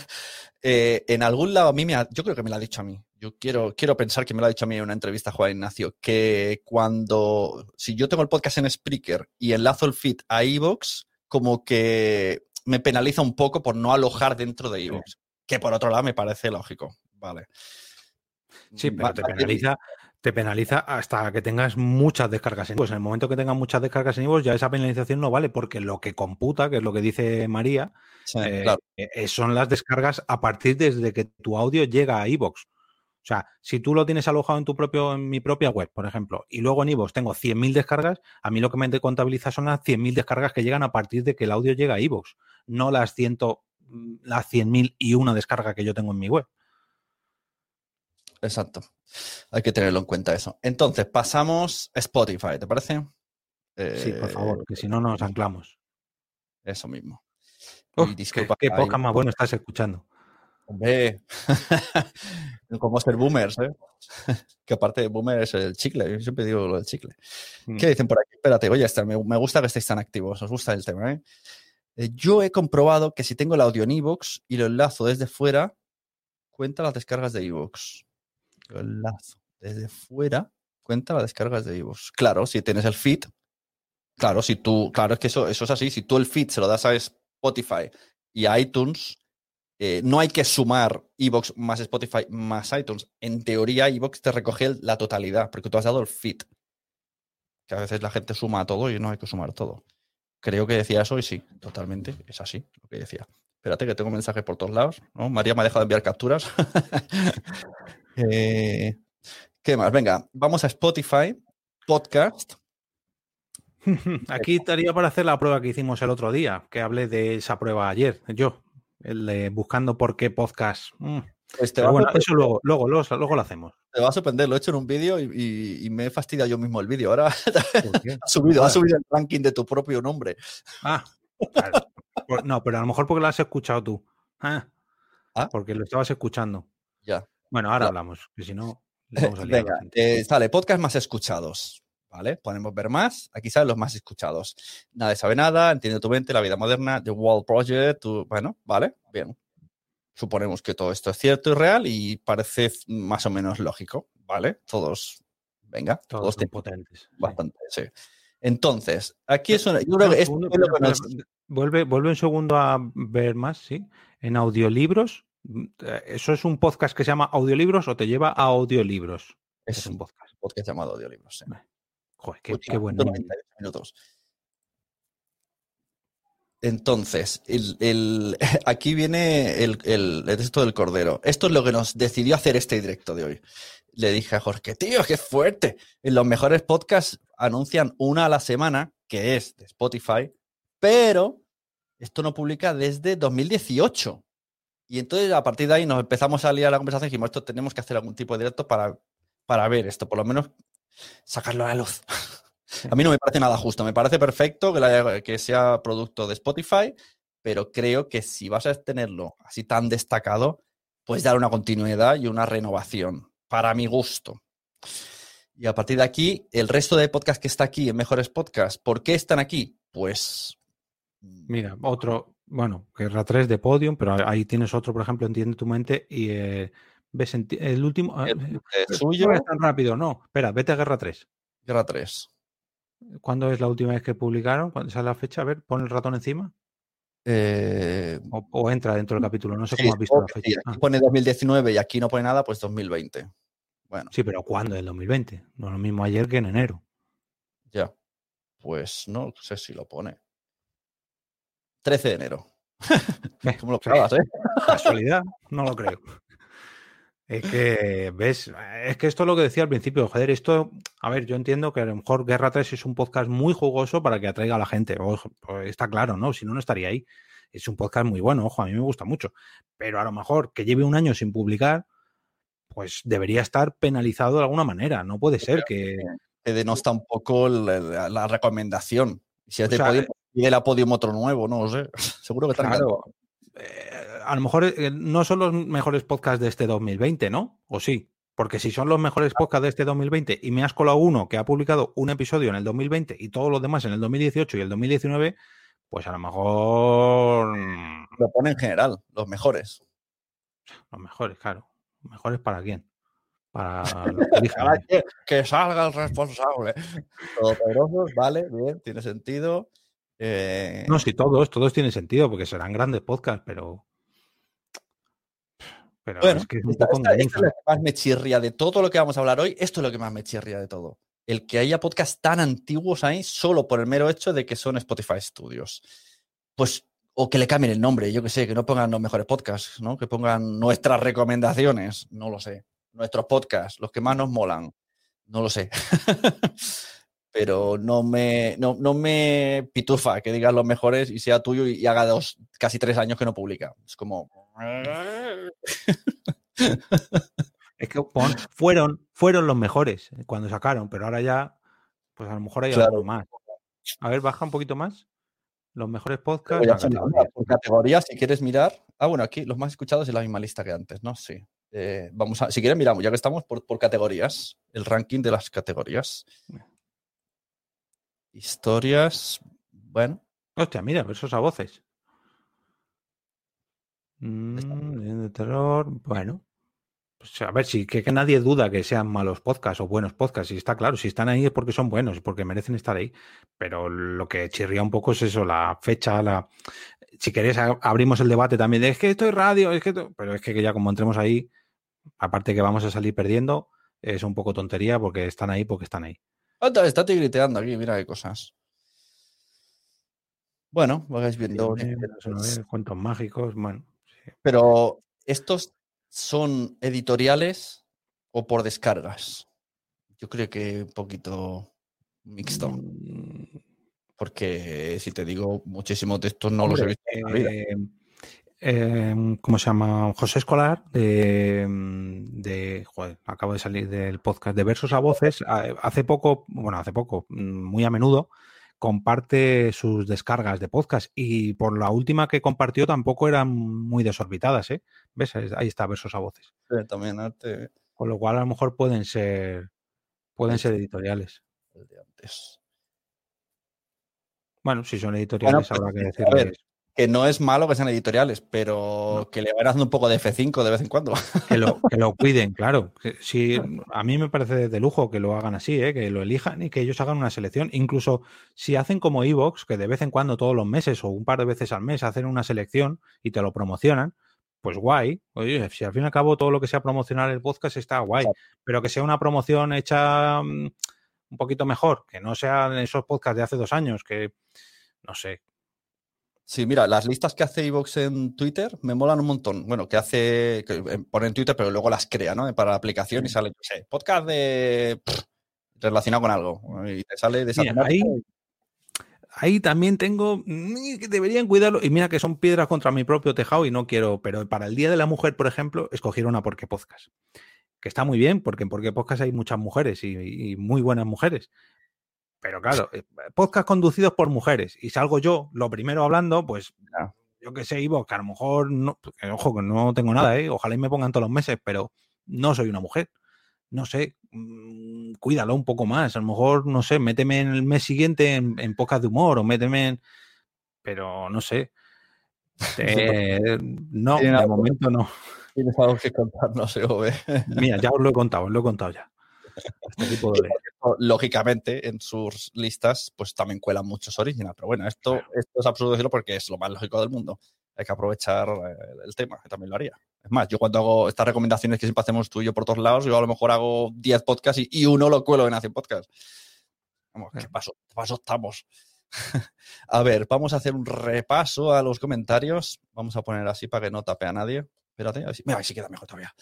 Speaker 1: en algún lado a mí yo creo que me lo ha dicho a mí. Yo quiero pensar que me lo ha dicho a mí en una entrevista a Juan Ignacio, que si yo tengo el podcast en Spreaker y enlazo el feed a iVoox, como que me penaliza un poco por no alojar dentro de iVoox, que por otro lado me parece lógico. Vale.
Speaker 6: Sí, pero te penaliza hasta que tengas muchas descargas en iVoox. En el momento que tengas muchas descargas en iVoox, ya esa penalización no vale, porque lo que computa, que es lo que dice María,
Speaker 1: sí, claro.
Speaker 6: Son las descargas a partir desde que tu audio llega a iVoox. O sea, si tú lo tienes alojado en mi propia web, por ejemplo, y luego en iVoox tengo 100.000 descargas, a mí lo que me contabiliza son las 100.000 descargas que llegan a partir de que el audio llega a iVoox, no las 100.000 y una descarga que yo tengo en mi web.
Speaker 1: Exacto. Hay que tenerlo en cuenta eso. Entonces, pasamos a Spotify, ¿te parece?
Speaker 6: Sí, por favor, que si no nos anclamos.
Speaker 1: Eso mismo.
Speaker 6: Disculpa, ¿Qué podcast más bueno estás escuchando?
Speaker 1: Hombre, como ser boomers, ¿eh? Que aparte de boomer es el chicle. Yo siempre digo lo del chicle. ¿Qué dicen por aquí? Espérate, oye, me gusta que estéis tan activos. Os gusta el tema, ¿eh? Yo he comprobado que si tengo el audio en iVoox y lo enlazo desde fuera, cuenta las descargas de iVoox. Lo enlazo desde fuera, cuenta las descargas de iVoox. Claro, si tienes el feed, claro, es que eso es así. Si tú el feed se lo das a Spotify y a iTunes, no hay que sumar iVoox más Spotify más iTunes. En teoría, iVoox te recoge la totalidad, porque tú has dado el feed. Que a veces la gente suma todo y no hay que sumar todo. Creo que decía eso y sí, totalmente. Es así lo que decía. Espérate que tengo mensajes por todos lados, ¿no? María me ha dejado de enviar capturas. ¿Qué más? Venga, vamos a Spotify, podcast.
Speaker 6: Aquí estaría para hacer la prueba que hicimos el otro día, que hablé de esa prueba ayer, el de buscando por qué podcast.
Speaker 1: Pues
Speaker 6: pero bueno, eso luego lo hacemos.
Speaker 1: Te va a sorprender, lo he hecho en un vídeo y me he fastidiado yo mismo el vídeo. Ahora ha subido el ranking de tu propio nombre.
Speaker 6: Claro. No, pero a lo mejor porque lo has escuchado tú. Porque lo estabas escuchando.
Speaker 1: Ya.
Speaker 6: Bueno, ahora hablamos, que si no, vamos a liar.
Speaker 1: Venga, sale, podcast más escuchados. ¿Vale? Podemos ver más. Aquí salen los más escuchados. Nadie sabe nada, Entiende tu mente, La vida moderna, The Wall Project. Bueno, vale, bien. Suponemos que todo esto es cierto y real y parece más o menos lógico, ¿vale? Todos
Speaker 6: son potentes.
Speaker 1: Bastante, sí. Entonces, aquí es una...
Speaker 6: Vuelve un segundo a ver más, ¿sí? En audiolibros, ¿eso es un podcast que se llama Audiolibros o te lleva a audiolibros?
Speaker 1: Es un podcast llamado Audiolibros, sí.
Speaker 6: Joder, qué bueno.
Speaker 1: 98 minutos. Entonces, aquí viene el texto del Cordero. Esto es lo que nos decidió hacer este directo de hoy. Le dije a Jorge, tío, qué fuerte. En los mejores podcasts anuncian una a la semana, que es de Spotify, pero esto no publica desde 2018. Y entonces, a partir de ahí, nos empezamos a liar la conversación y dijimos, esto tenemos que hacer algún tipo de directo para ver esto, por lo menos sacarlo a la luz. A mí no me parece nada justo, me parece perfecto que sea producto de Spotify, pero creo que si vas a tenerlo así tan destacado, puedes dar una continuidad y una renovación, para mi gusto. Y a partir de aquí, el resto de podcasts que está aquí en Mejores Podcasts, ¿por qué están aquí? Pues...
Speaker 6: Mira, otro, Guerra 3 de Podium, pero ahí tienes otro, por ejemplo, Entiende tu mente y... ¿Ves el último?
Speaker 1: El suyo.
Speaker 6: No es tan rápido, no. Espera, vete a Guerra 3.
Speaker 1: Guerra 3.
Speaker 6: ¿Cuándo es la última vez que publicaron? ¿Cuándo sale la fecha? A ver, pon el ratón encima. O entra dentro del capítulo. No sé cómo has visto la fecha.
Speaker 1: Sí, aquí pone 2019 y aquí no pone nada, pues 2020. Bueno.
Speaker 6: Sí, pero ¿cuándo es el 2020? No es lo mismo ayer que en enero.
Speaker 1: Ya. Pues no sé si lo pone. 13 de enero. ¿Cómo lo clavas,
Speaker 6: Casualidad, no lo creo. Es que, ¿ves? Es que esto es lo que decía al principio, joder, esto, a ver, yo entiendo que a lo mejor Guerra 3 es un podcast muy jugoso para que atraiga a la gente, está claro, ¿no? Si no, no estaría ahí. Es un podcast muy bueno, ojo, a mí me gusta mucho. Pero a lo mejor que lleve un año sin publicar, pues debería estar penalizado de alguna manera. No puede ser que...
Speaker 1: Te denosta un poco la recomendación. Si es
Speaker 6: O
Speaker 1: de
Speaker 6: sea,
Speaker 1: Podium, pídele a Podium otro nuevo, no lo sé. Seguro que están
Speaker 6: claro, a lo mejor no son los mejores podcasts de este 2020, ¿no? ¿O sí? Porque si son los mejores podcasts de este 2020 y me has colado uno que ha publicado un episodio en el 2020 y todos los demás en el 2018 y el 2019, pues a lo mejor
Speaker 1: Lo pone en general, los mejores.
Speaker 6: los mejores, claro. ¿Mejores para quién? Para los que elijan.
Speaker 1: Ahora que salga el responsable. Todopoderosos, vale, bien, tiene sentido.
Speaker 6: No, sí, todos tienen sentido porque serán grandes podcasts, pero
Speaker 1: Bueno,
Speaker 6: es que es un
Speaker 1: esta
Speaker 6: poco
Speaker 1: es
Speaker 6: engañizo.
Speaker 1: lo que más me chirría de todo lo que vamos a hablar hoy. Esto es lo que más me chirría de todo. El que haya podcasts tan antiguos ahí solo por el mero hecho de que son Spotify Studios. Pues, o que le cambien el nombre, yo que sé, que no pongan los mejores podcasts, ¿no? Que pongan nuestras recomendaciones, no lo sé. Nuestros podcasts, los que más nos molan, no lo sé. Pero no me pitufa que digas los mejores y sea tuyo y haga casi 3 años que no publica. Es como...
Speaker 6: Es que fueron los mejores cuando sacaron, pero ahora ya, pues a lo mejor hay
Speaker 1: Claro.
Speaker 6: alguno más. A ver, baja un poquito más. Los mejores
Speaker 1: Pero
Speaker 6: podcasts,
Speaker 1: ya
Speaker 6: la
Speaker 1: son
Speaker 6: categoría.
Speaker 1: por categorías, si quieres mirar. Bueno, aquí los más escuchados es la misma lista que antes, ¿no? Sí. Vamos a, si quieres, miramos, ya que estamos por categorías. El ranking de las categorías. Historias. Bueno.
Speaker 6: Hostia, mira, versos a voces. De terror. Bueno. Pues a ver, sí, que nadie duda que sean malos podcasts o buenos podcasts. Y está claro, si están ahí es porque son buenos, porque merecen estar ahí. Pero lo que chirría un poco es eso, la fecha, si queréis abrimos el debate también de es que esto es radio, pero es que ya como entremos ahí, aparte que vamos a salir perdiendo, es un poco tontería porque están ahí porque están ahí.
Speaker 1: Está tigreteando aquí, mira qué cosas. Bueno, vais viendo.
Speaker 6: Cuentos mágicos, bueno. Sí.
Speaker 1: Pero, ¿estos son editoriales o por descargas? Yo creo que un poquito mixto. Porque si te digo, muchísimos de estos no los he visto en la vida.
Speaker 6: ¿Cómo se llama? José Escolar, joder, acabo de salir del podcast de Versos a Voces. Hace poco, muy a menudo, comparte sus descargas de podcast y por la última que compartió tampoco eran muy desorbitadas, ¿eh? ¿Ves? Ahí está Versos a Voces.
Speaker 1: Sí, también arte.
Speaker 6: Con lo cual a lo mejor pueden ser editoriales.
Speaker 1: El de antes.
Speaker 6: Bueno, si son editoriales habrá que decirles.
Speaker 1: A ver, que no es malo que sean editoriales, pero no. Que le vayan haciendo un poco de F5 de vez en cuando.
Speaker 6: Que lo cuiden, claro. Sí, a mí me parece de lujo que lo hagan así, que lo elijan y que ellos hagan una selección. Incluso si hacen como iVoox, que de vez en cuando, todos los meses o un par de veces al mes, hacen una selección y te lo promocionan, pues guay. Oye, si al fin y al cabo todo lo que sea promocionar el podcast está guay. Claro. Pero que sea una promoción hecha un poquito mejor, que no sean esos podcasts de hace 2 años, que no sé.
Speaker 1: Sí, mira, las listas que hace iVoox en Twitter me molan un montón. Bueno, que pone en Twitter, pero luego las crea, ¿no? Para la aplicación y sale, no sé, podcast relacionado con algo. Y te sale de esa temática.
Speaker 6: Ahí también tengo que deberían cuidarlo. Y mira que son piedras contra mi propio tejado y no quiero, pero para el Día de la Mujer, por ejemplo, escogieron a Porque Podcast. Que está muy bien, porque en Porque Podcast hay muchas mujeres y muy buenas mujeres. Pero claro, podcast conducidos por mujeres y salgo yo lo primero hablando, pues yo que sé, Ivo, que a lo mejor, no, ojo, que no tengo nada, ojalá y me pongan todos los meses, pero no soy una mujer. No sé, cuídalo un poco más. A lo mejor, no sé, méteme en el mes siguiente en podcast de humor o méteme en... Pero no sé. No, de momento no.
Speaker 1: Tienes algo que contar, no sé, Ove.
Speaker 6: Mira, ya os lo he contado ya. Este tipo de...
Speaker 1: Lógicamente, en sus listas, pues también cuelan muchos original. Pero bueno, esto es absurdo decirlo porque es lo más lógico del mundo. Hay que aprovechar el tema, que también lo haría. Es más, yo cuando hago estas recomendaciones que siempre hacemos tú y yo por todos lados, yo a lo mejor hago 10 podcasts y uno lo cuelo en Nación Podcast. Vamos, ¿qué paso estamos? A ver, vamos a hacer un repaso a los comentarios. Vamos a poner así para que no tape a nadie. Espérate, a ver si, mira, a ver si queda mejor todavía.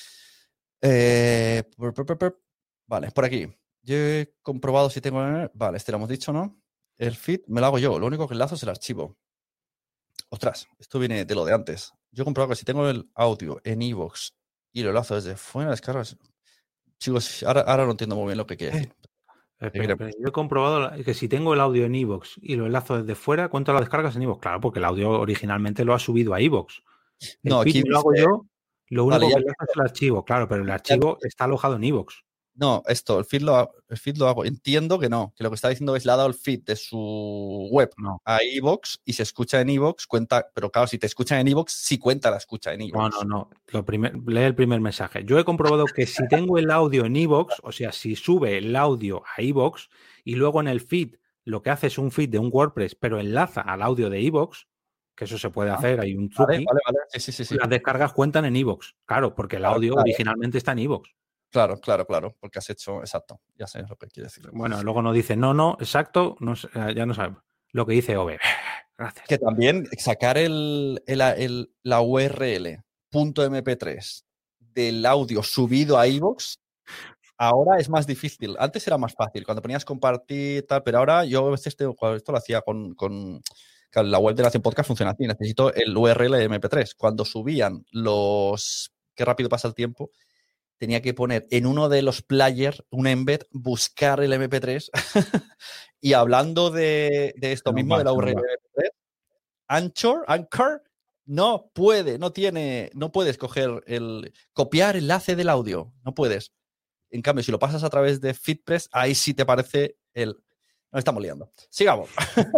Speaker 1: Vale, por aquí. Yo he comprobado si tengo... Vale, este lo hemos dicho, ¿no? El feed me lo hago yo. Lo único que enlazo es el archivo. Ostras, esto viene de lo de antes. Yo he comprobado que si tengo el audio en iVoox y lo enlazo desde fuera de descargas. Chicos, ahora no entiendo muy bien lo que quiere decir.
Speaker 6: Pero yo he comprobado que si tengo el audio en iVoox y lo enlazo desde fuera, ¿cuánto lo descargas en iVoox? Claro, porque el audio originalmente lo ha subido a iVoox. El
Speaker 1: No,
Speaker 6: feed
Speaker 1: aquí
Speaker 6: lo hago
Speaker 1: dice,
Speaker 6: yo, lo único
Speaker 1: vale,
Speaker 6: que enlazo es el archivo, claro, pero el archivo está alojado en iVoox.
Speaker 1: No, el feed lo hago. Entiendo que no, que lo que está diciendo es le ha dado el feed de su web a iVoox y se escucha en iVoox, cuenta, pero claro, si te escuchan en iVoox, sí cuenta la escucha en iVoox.
Speaker 6: No. Lee el primer mensaje. Yo he comprobado que si tengo el audio en iVoox, o sea, si sube el audio a iVoox y luego en el feed lo que hace es un feed de un WordPress, pero enlaza al audio de iVoox, que eso se puede hacer, hay un truqui,
Speaker 1: vale. Sí.
Speaker 6: las descargas cuentan en iVoox. Claro, porque el audio originalmente está en iVoox.
Speaker 1: Claro, porque has hecho, exacto, ya sé lo que quiere decir.
Speaker 6: Bueno, luego no dice no, exacto, no, ya no sabemos. Lo que dice OB. Gracias.
Speaker 1: Que también sacar la URL .mp3 del audio subido a iVoox ahora es más difícil. Antes era más fácil, cuando ponías compartir tal, pero ahora yo a veces esto lo hacía con la web de Nación Podcast funciona así, necesito el URL de MP3. Cuando subían qué rápido pasa el tiempo, tenía que poner en uno de los players un embed, buscar el MP3 y hablando de esto mismo, de la URL de MP3, Anchor no puedes copiar enlace del audio, no puedes. En cambio, si lo pasas a través de FeedPress, ahí sí te aparece Nos estamos liando. Sigamos.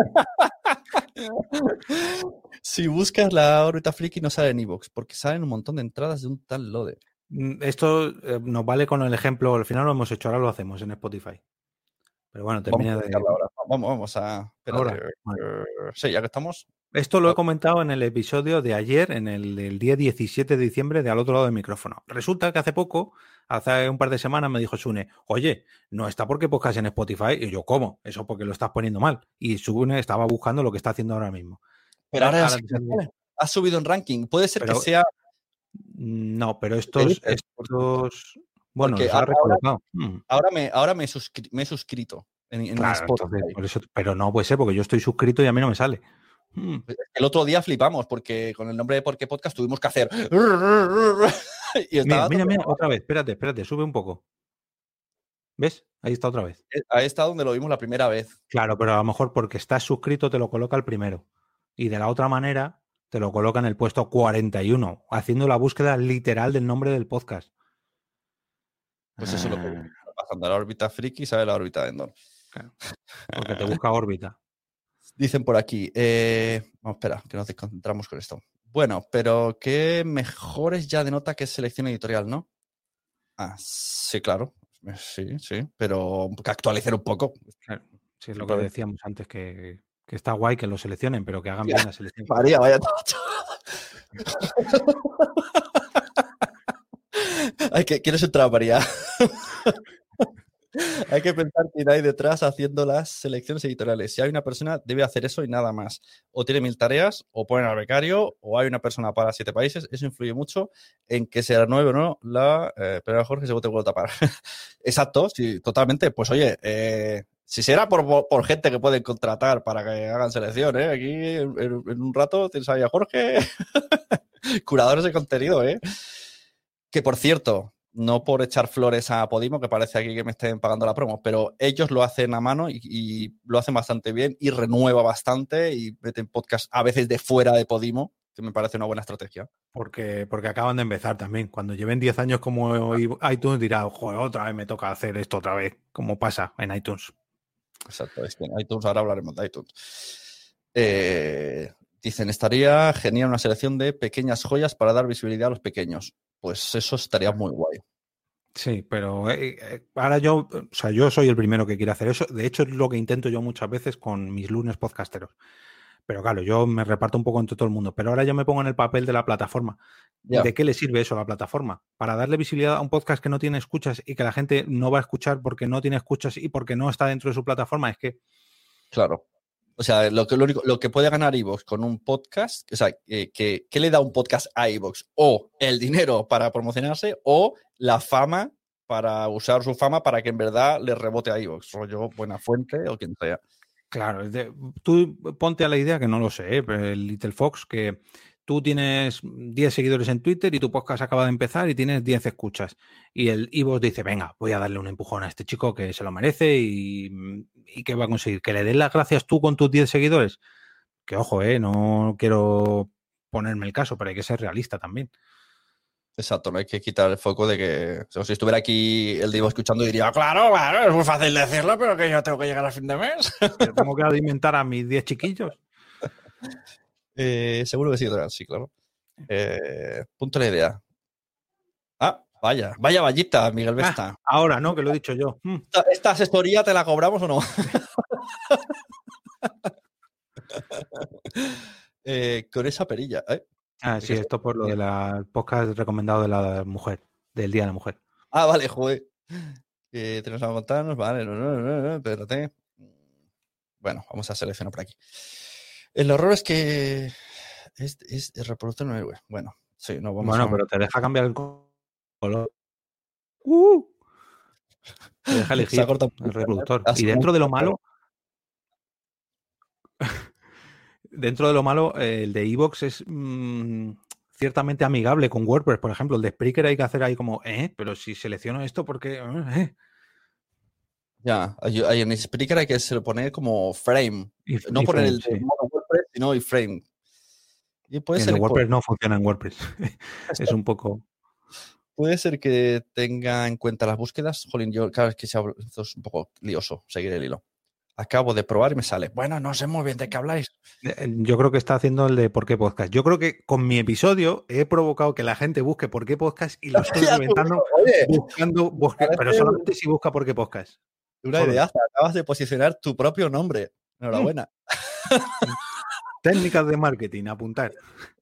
Speaker 1: Si buscas la órbita friki no sale en iVoox, porque salen un montón de entradas de un tal Loader.
Speaker 6: Esto nos vale con el ejemplo, al final lo hemos hecho, ahora lo hacemos en Spotify. Pero bueno, termina de...
Speaker 1: Vamos a... Ahora. Sí, ya que estamos...
Speaker 6: Esto lo he comentado en el episodio de ayer, en el día 17 de diciembre, de Al Otro Lado del Micrófono. Resulta que hace un par de semanas, me dijo Sune, oye, no está porque podcast en Spotify. Y yo, ¿cómo? Eso porque lo estás poniendo mal. Y Sune estaba buscando lo que está haciendo ahora mismo.
Speaker 1: Pero ahora ha subido en ranking. Puede ser que sea...
Speaker 6: No, pero estos bueno, los ha recolocado.
Speaker 1: Ahora me he suscrito en
Speaker 6: claro,
Speaker 1: Spotify.
Speaker 6: Entonces, por eso, pero no puede ser, porque yo estoy suscrito y a mí no me sale.
Speaker 1: El otro día flipamos porque con el nombre de Por qué Podcast tuvimos que hacer...
Speaker 6: Y mira, otra vez, espérate, sube un poco. ¿Ves? Ahí está otra vez.
Speaker 1: Ahí está donde lo vimos la primera vez.
Speaker 6: Claro, pero a lo mejor porque estás suscrito te lo coloca el primero. Y de la otra manera te lo coloca en el puesto 41, haciendo la búsqueda literal del nombre del podcast.
Speaker 1: Pues eso es lo que está pasando. La órbita friki sale la órbita de Endor.
Speaker 6: Claro, porque te busca órbita.
Speaker 1: Dicen por aquí, vamos, espera, que nos desconcentramos con esto. Bueno, pero que mejores ya denota que es selección editorial, ¿no? Ah, sí, claro. Sí, pero que actualicen un poco.
Speaker 6: Claro, sí, es lo que decíamos antes, que está guay que lo seleccionen, pero que hagan bien la selección.
Speaker 1: María, vaya ¿Quieres entrar, María? Hay que pensar quién hay detrás haciendo las selecciones editoriales. Si hay una persona, debe hacer eso y nada más. O tiene 1000 tareas, o ponen al becario, o hay una persona para 7 países. Eso influye mucho en que se renueve o no pero Jorge se vuelve a tapar. Exacto, sí, totalmente. Pues oye, si será por gente que pueden contratar para que hagan selección, aquí en un rato tienes ahí a Jorge, curadores de contenido, que por cierto... No por echar flores a Podimo, que parece aquí que me estén pagando la promo, pero ellos lo hacen a mano y lo hacen bastante bien y renueva bastante y meten podcast a veces de fuera de Podimo, que me parece una buena estrategia.
Speaker 6: Porque acaban de empezar también. Cuando lleven 10 años como iTunes dirá, joder, otra vez me toca hacer esto otra vez, como pasa en iTunes.
Speaker 1: Exacto, es que en iTunes, ahora hablaremos de iTunes. Dicen, estaría genial una selección de pequeñas joyas para dar visibilidad a los pequeños. Pues eso estaría muy guay.
Speaker 6: Sí, pero ahora yo soy el primero que quiere hacer eso. De hecho, es lo que intento yo muchas veces con mis lunes podcasteros. Pero claro, yo me reparto un poco entre todo el mundo. Pero ahora yo me pongo en el papel de la plataforma. Yeah. ¿De qué le sirve eso a la plataforma? Para darle visibilidad a un podcast que no tiene escuchas y que la gente no va a escuchar porque no tiene escuchas y porque no está dentro de su plataforma. Es que...
Speaker 1: Claro. O sea, lo que puede ganar iVoox con un podcast, o sea, ¿qué le da un podcast a iVoox? O el dinero para promocionarse o la fama para usar su fama para que en verdad le rebote a iVoox. Rollo Buena Fuente o quien sea.
Speaker 6: Claro, tú ponte a la idea, que no lo sé, pero el Little Fox, que tú tienes 10 seguidores en Twitter y tu podcast acaba de empezar y tienes 10 escuchas. Y el iVoox dice, venga, voy a darle un empujón a este chico que se lo merece y ¿qué va a conseguir? ¿Que le den las gracias tú con tus 10 seguidores? Que ojo, no quiero ponerme el caso, pero hay que ser realista también.
Speaker 1: Exacto, no hay que quitar el foco de que, o sea, si estuviera aquí el Divo escuchando diría, claro, es muy fácil decirlo, pero que yo tengo que llegar a fin de mes.
Speaker 6: Yo tengo que alimentar a mis 10 chiquillos.
Speaker 1: Seguro que sí, Dorán, sí, claro. Punto la idea. Ah, vaya vallita, Miguel Vesta.
Speaker 6: Ahora, ¿no? Que lo he dicho yo.
Speaker 1: ¿Esta asesoría te la cobramos o no? Con esa perilla, ¿eh?
Speaker 6: Sí, esto por lo de la podcast recomendado de la mujer, del Día de la Mujer.
Speaker 1: Ah, vale, joder. Tenemos a contarnos, vale, no, espérate. Bueno, vamos a seleccionar por aquí. El horror es que es el reproductor no es bueno. Sí, no vamos
Speaker 6: Bueno, pero te deja cambiar el color. Te deja elegir el reproductor. Y dentro de lo malo, el de iVoox es ciertamente amigable con WordPress, por ejemplo. El de Spreaker hay que hacer ahí como, pero si selecciono esto, ¿por qué?
Speaker 1: Ya, en Spreaker hay que se lo poner como frame. No poner el modo WordPress, sino el frame. Y puede ser
Speaker 6: el WordPress no funciona en WordPress. Es un poco...
Speaker 1: Puede ser que tenga en cuenta las búsquedas. Jolín, yo cada vez que esto es un poco lioso, seguir el hilo. Acabo de probar y me sale. Bueno, no sé muy bien de qué habláis.
Speaker 6: Yo creo que está haciendo el de por qué podcast. Yo creo que con mi episodio he provocado que la gente busque por qué podcast y lo estoy reventando buscando, pero solamente si busca por qué podcast.
Speaker 1: Una idea, acabas de posicionar tu propio nombre. Enhorabuena.
Speaker 6: Técnicas de marketing, apuntar.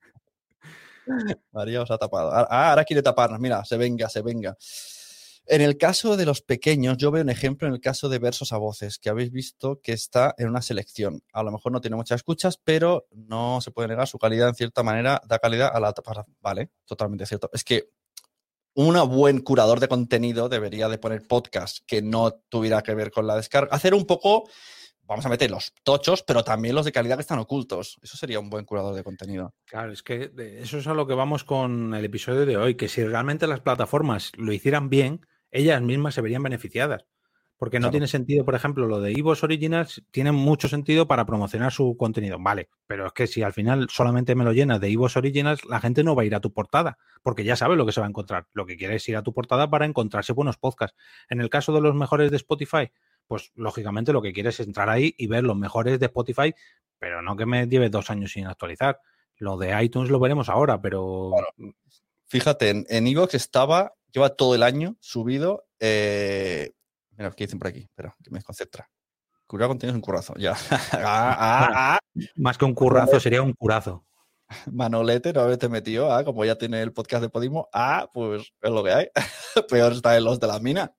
Speaker 1: María os ha tapado. Ahora quiere taparnos. Mira, se venga. En el caso de los pequeños, yo veo un ejemplo en el caso de Versos a Voces, que habéis visto que está en una selección. A lo mejor no tiene muchas escuchas, pero no se puede negar su calidad, en cierta manera, da calidad a la tapa. Vale, totalmente cierto. Es que un buen curador de contenido debería de poner podcast que no tuviera que ver con la descarga. Hacer un poco, vamos a meter los tochos, pero también los de calidad que están ocultos. Eso sería un buen curador de contenido.
Speaker 6: Claro, es que eso es a lo que vamos con el episodio de hoy, que si realmente las plataformas lo hicieran bien, ellas mismas se verían beneficiadas. Porque no tiene sentido, por ejemplo, lo de iVoox Originals tiene mucho sentido para promocionar su contenido. Vale, pero es que si al final solamente me lo llenas de iVoox Originals, la gente no va a ir a tu portada, porque ya sabe lo que se va a encontrar. Lo que quiere es ir a tu portada para encontrarse buenos podcasts. En el caso de los mejores de Spotify, pues lógicamente lo que quieres es entrar ahí y ver los mejores de Spotify, pero no que me lleve 2 años sin actualizar. Lo de iTunes lo veremos ahora, pero...
Speaker 1: Claro. Fíjate, en iVoox lleva todo el año subido... Mira, ¿qué dicen por aquí? Espera, que me desconcentra. Curar contenido es un currazo, ya.
Speaker 6: Más que un currazo, sería un curazo.
Speaker 1: Manolete, no haberte metido, como ya tiene el podcast de Podimo, pues es lo que hay. Peor está en los de la mina.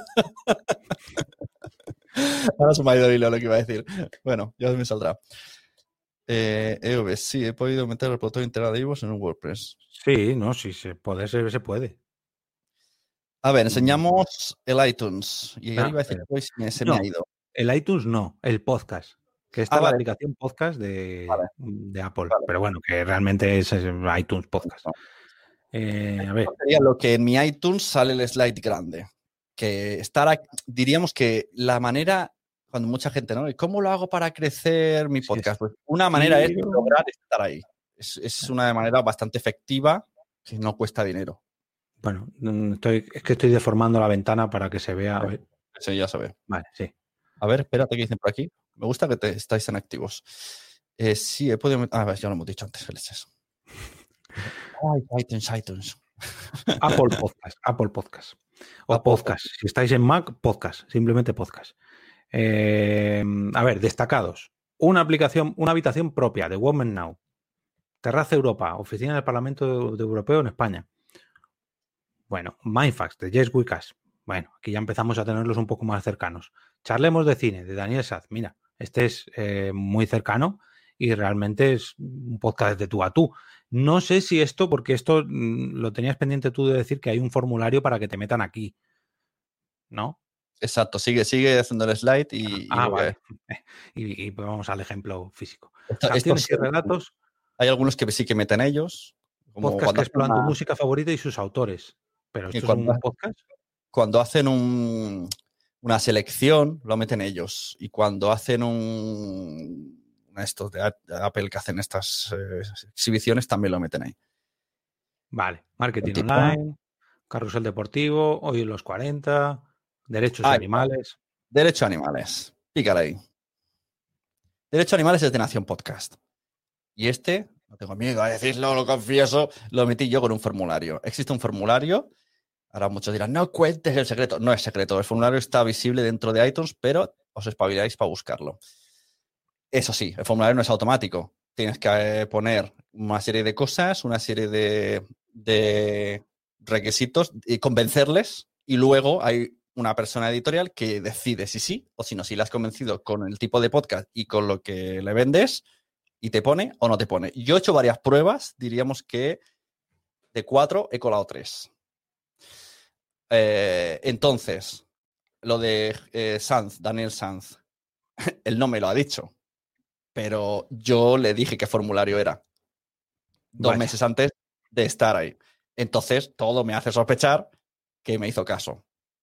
Speaker 1: Ahora se me ha ido el hilo lo que iba a decir. Bueno, ya me saldrá. Sí, he podido meter el reproductor integrado de iVoox en un WordPress.
Speaker 6: Sí, no, sí, se puede.
Speaker 1: A ver, enseñamos el iTunes. Y ahí iba a decir, se me ha ido.
Speaker 6: El iTunes no, el podcast. Que esta es la aplicación podcast de Apple. Vale. Pero bueno, que realmente es iTunes Podcast. A ver.
Speaker 1: Sería lo que en mi iTunes sale el slide grande. Que diríamos que la manera, cuando mucha gente, ¿no? ¿Cómo lo hago para crecer mi podcast? Pues una manera es lograr estar ahí. Es una manera bastante efectiva que no cuesta dinero.
Speaker 6: Bueno, es que estoy deformando la ventana para que se vea. A ver.
Speaker 1: Sí, ya se ve.
Speaker 6: Vale, sí.
Speaker 1: A ver, espérate, ¿qué dicen por aquí? Me gusta que estáis tan activos. Sí, he podido... ya lo hemos dicho antes, felices. iTunes.
Speaker 6: Apple Podcast. O podcast. Si estáis en Mac, podcast. Simplemente podcast. A ver, destacados. Una habitación propia de Women Now. Terraza Europa, oficina del Parlamento Europeo en España. Bueno, Mindfax de Yes We Cash. Bueno, aquí ya empezamos a tenerlos un poco más cercanos. Charlemos de cine, de Daniel Saz. Mira, este es muy cercano y realmente es un podcast de tú a tú. No sé si porque esto lo tenías pendiente tú de decir que hay un formulario para que te metan aquí, ¿no?
Speaker 1: Exacto, sigue haciendo el slide y
Speaker 6: Vale. Y pues vamos al ejemplo físico.
Speaker 1: Estos
Speaker 6: Canciones y relatos,
Speaker 1: hay algunos que sí que meten ellos, como
Speaker 6: podcast que exploran tu música favorita y sus autores. Pero esto es un podcast.
Speaker 1: Cuando hacen una selección, lo meten ellos. Y cuando hacen estos de Apple que hacen estas exhibiciones, también lo meten ahí.
Speaker 6: Vale, marketing online, carrusel deportivo, hoy en los 40, derechos animales.
Speaker 1: Derecho a animales, pícala ahí. Derecho a animales es de Nación Podcast. Y no tengo miedo a decirlo, lo confieso, lo metí yo con un formulario. Existe un formulario. Ahora muchos dirán, no cuentes el secreto. No es secreto, el formulario está visible dentro de iTunes, pero os espabiláis para buscarlo. Eso sí, el formulario no es automático. Tienes que poner una serie de cosas, una serie de requisitos y convencerles. Y luego hay una persona editorial que decide si sí o si no. Si le has convencido con el tipo de podcast y con lo que le vendes y te pone o no te pone. Yo he hecho varias pruebas, diríamos que de 4 he colado 3. Entonces, lo de Sanz, Daniel Sanz, él no me lo ha dicho, pero yo le dije qué formulario era 2 meses antes de estar ahí. Entonces, todo me hace sospechar que me hizo caso.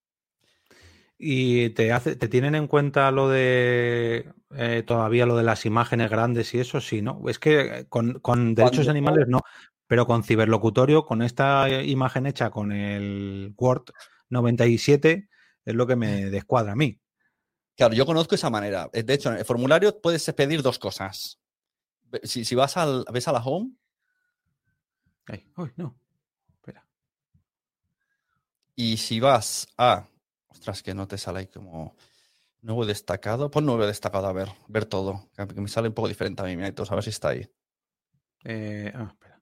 Speaker 6: ¿Y te tienen en cuenta lo de todavía lo de las imágenes grandes y eso? Sí, ¿no? Es que con derechos animales no, pero con ciberlocutorio, con esta imagen hecha con el Word 97, es lo que me descuadra a mí.
Speaker 1: Claro, yo conozco esa manera. De hecho, en el formulario puedes pedir 2 cosas. Si ves a la home.
Speaker 6: Ay, no. Espera.
Speaker 1: Y si vas a... Ostras, que no te sale ahí como nuevo destacado. Pon nuevo destacado, a ver todo. Que me sale un poco diferente a mí. Mira, a ver si está ahí.
Speaker 6: Espera.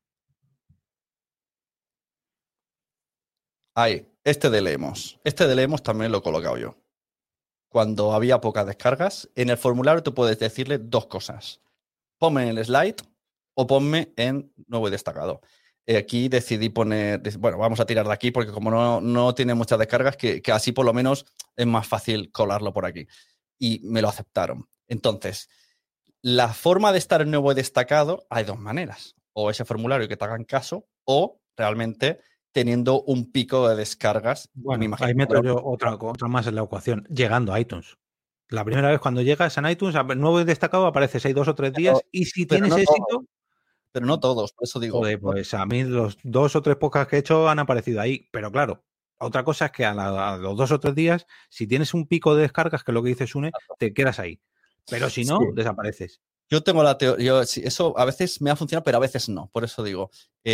Speaker 1: Ahí, este de Leemos. Este de Leemos también lo he colocado yo. Cuando había pocas descargas, en el formulario tú puedes decirle 2 cosas. Ponme en el slide o ponme en nuevo y destacado. Aquí decidí poner... Bueno, vamos a tirar de aquí porque como no tiene muchas descargas, que así por lo menos es más fácil colarlo por aquí. Y me lo aceptaron. Entonces, la forma de estar en nuevo y destacado hay 2 maneras. O ese formulario que te hagan caso o realmente teniendo un pico de descargas.
Speaker 6: Bueno, ahí meto yo otra más en la ecuación, llegando a iTunes. La primera vez cuando llegas en iTunes, nuevo y destacado, apareces ahí 2 o 3 días y si tienes éxito...
Speaker 1: Pero no todos, por eso digo.
Speaker 6: Joder, pues a mí los 2 o 3 podcasts que he hecho han aparecido ahí. Pero claro, otra cosa es que a los 2 o 3 días, si tienes un pico de descargas, que es lo que dice Sune, te quedas ahí. Pero si no, desapareces.
Speaker 1: Yo tengo la teoría, eso a veces me ha funcionado, pero a veces no. Por eso digo,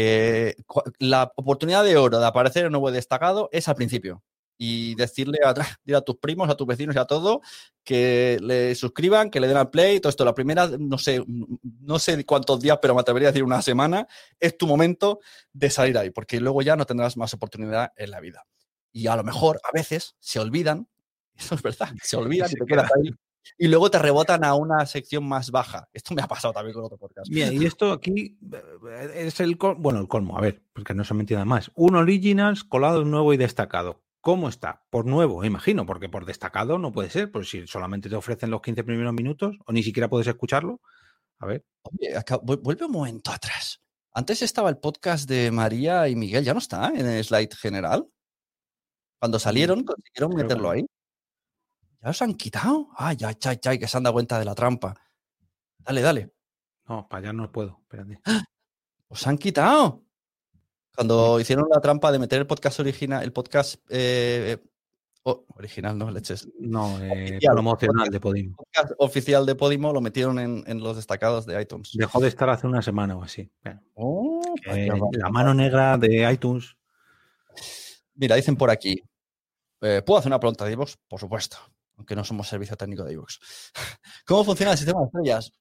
Speaker 1: la oportunidad de oro de aparecer en nuevo destacado es al principio. Y decirle a tus primos, a tus vecinos y a todo que le suscriban, que le den al play, todo esto. La primera, no sé cuántos días, pero me atrevería a decir una semana, es tu momento de salir ahí, porque luego ya no tendrás más oportunidad en la vida. Y a lo mejor, a veces, se olvidan, eso es verdad, se olvidan y te quedas ahí. Y luego te rebotan a una sección más baja. Esto me ha pasado también con otro podcast.
Speaker 6: Mira, y esto aquí es el colmo. A ver, porque no se me entienda más. Un Originals colado en nuevo y destacado. ¿Cómo está? Por nuevo, imagino, porque por destacado no puede ser. Pues si solamente te ofrecen los 15 primeros minutos o ni siquiera puedes escucharlo. A ver.
Speaker 1: Oye, vuelve un momento atrás. Antes estaba el podcast de María y Miguel. ¿Ya no está en el slide general? Cuando salieron, consiguieron meterlo ahí. ¿Ya los han quitado? Ah, ya, que se han dado cuenta de la trampa. Dale.
Speaker 6: No, para allá no puedo. Espérate.
Speaker 1: ¡Os han quitado! Cuando hicieron la trampa de meter el podcast original, el podcast original, no, leches.
Speaker 6: No, promocional de Podimo.
Speaker 1: El podcast oficial de Podimo lo metieron en los destacados de iTunes.
Speaker 6: Dejó de estar hace una semana o así. La mano negra de iTunes.
Speaker 1: Mira, dicen por aquí. ¿Puedo hacer una pregunta de iVoox? Por supuesto. Aunque no somos servicio técnico de iVoox. ¿Cómo funciona el sistema de estrellas?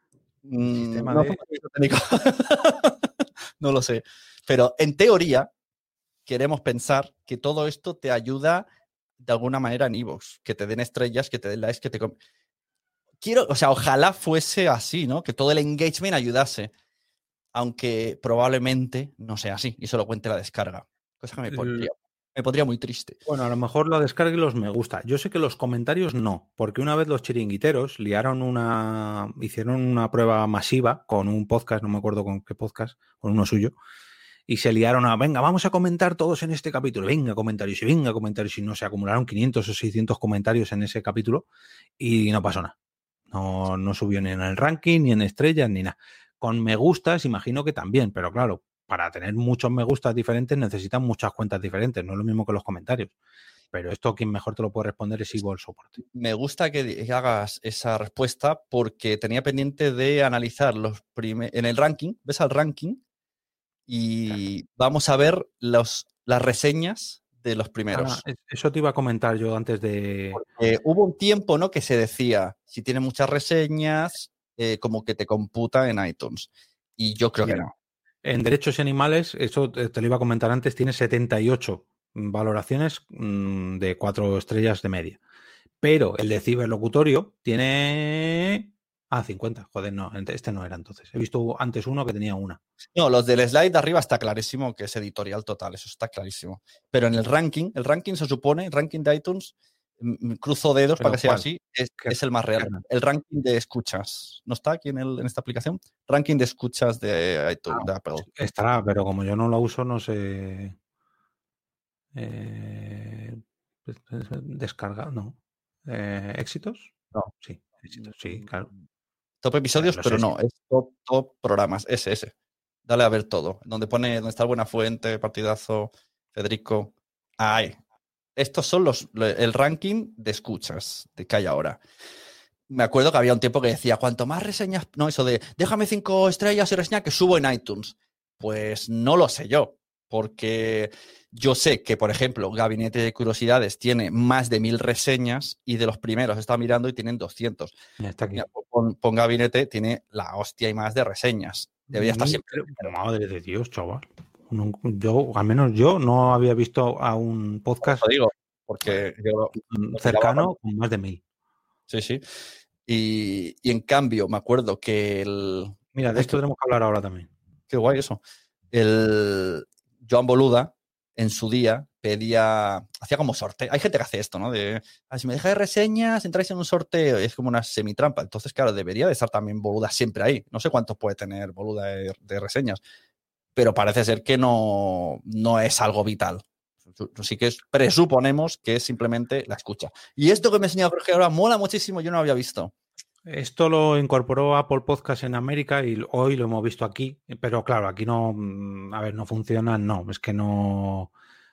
Speaker 1: Técnico. No lo sé. Pero en teoría, queremos pensar que todo esto te ayuda de alguna manera en iVoox. Que te den estrellas, que te den likes, que te... ojalá fuese así, ¿no? Que todo el engagement ayudase. Aunque probablemente no sea así y solo cuente la descarga. Cosa que me Me pondría muy triste.
Speaker 6: Bueno, a lo mejor la descarga y los me gusta. Yo sé que los comentarios no, porque una vez los chiringuiteros hicieron una prueba masiva con un podcast, no me acuerdo con qué podcast, con uno suyo, y se liaron venga, vamos a comentar todos en este capítulo, venga comentarios, y no, se acumularon 500 o 600 comentarios en ese capítulo y no pasó nada. No subió ni en el ranking, ni en estrellas, ni nada. Con me gustas, imagino que también, pero claro, para tener muchos me gustas diferentes necesitan muchas cuentas diferentes, no es lo mismo que los comentarios. Pero esto quien mejor te lo puede responder es Ivo el soporte.
Speaker 1: Me gusta que hagas esa respuesta porque tenía pendiente de analizar en el ranking, ves al ranking y vamos a ver las reseñas de los primeros.
Speaker 6: Eso te iba a comentar yo antes de...
Speaker 1: Hubo un tiempo, ¿no?, que se decía, si tiene muchas reseñas, como que te computa en iTunes. Y yo creo que no.
Speaker 6: En Derechos y Animales, eso te lo iba a comentar antes, tiene 78 valoraciones de 4 estrellas de media. Pero el de Ciberlocutorio tiene... 50. Joder, no, este no era entonces. He visto antes uno que tenía una.
Speaker 1: No, los del slide de arriba está clarísimo que es editorial total, eso está clarísimo. Pero en el ranking se supone, el ranking de iTunes, cruzo dedos para que sea así, es el más real. El ranking de escuchas. ¿No está aquí en esta aplicación? Ranking de escuchas de iTunes, de Apple.
Speaker 6: Estará, pero como yo no la uso, no sé... descarga, no. ¿Éxitos?
Speaker 1: No.
Speaker 6: Sí, éxitos, sí, claro.
Speaker 1: Top episodios, pero no, es top programas, ese. Dale a ver todo. Donde está Buenafuente, Partidazo, Federico. Ay. Estos son el ranking de escuchas que hay ahora. Me acuerdo que había un tiempo que decía, cuanto más reseñas, no, eso de déjame 5 estrellas y reseña que subo en iTunes. Pues no lo sé yo, porque yo sé que, por ejemplo, Gabinete de Curiosidades tiene más de 1000 reseñas y de los primeros está mirando y tienen 200.
Speaker 6: Ya está aquí.
Speaker 1: Mira, pon Gabinete, tiene la hostia y más de reseñas. Debería estar siempre.
Speaker 6: Madre de Dios, chaval. Al menos yo no había visto a un podcast
Speaker 1: Lo digo, porque
Speaker 6: cercano con más de 1000.
Speaker 1: Sí, sí. Y en cambio, me acuerdo que
Speaker 6: Mira, de esto tenemos que hablar ahora también.
Speaker 1: Qué guay eso. El Joan Boluda, en su día, hacía como sorteo. Hay gente que hace esto, ¿no? Si me dejáis reseñas, entráis en un sorteo. Es como una semitrampa. Entonces, claro, debería de estar también Boluda siempre ahí. No sé cuántos puede tener Boluda de reseñas, pero parece ser que no es algo vital. Así que presuponemos que es simplemente la escucha. Y esto que me enseña Jorge ahora mola muchísimo, yo no lo había visto.
Speaker 6: Esto lo incorporó Apple Podcast en América y hoy lo hemos visto aquí, pero claro, aquí no, no funciona, no, es que no...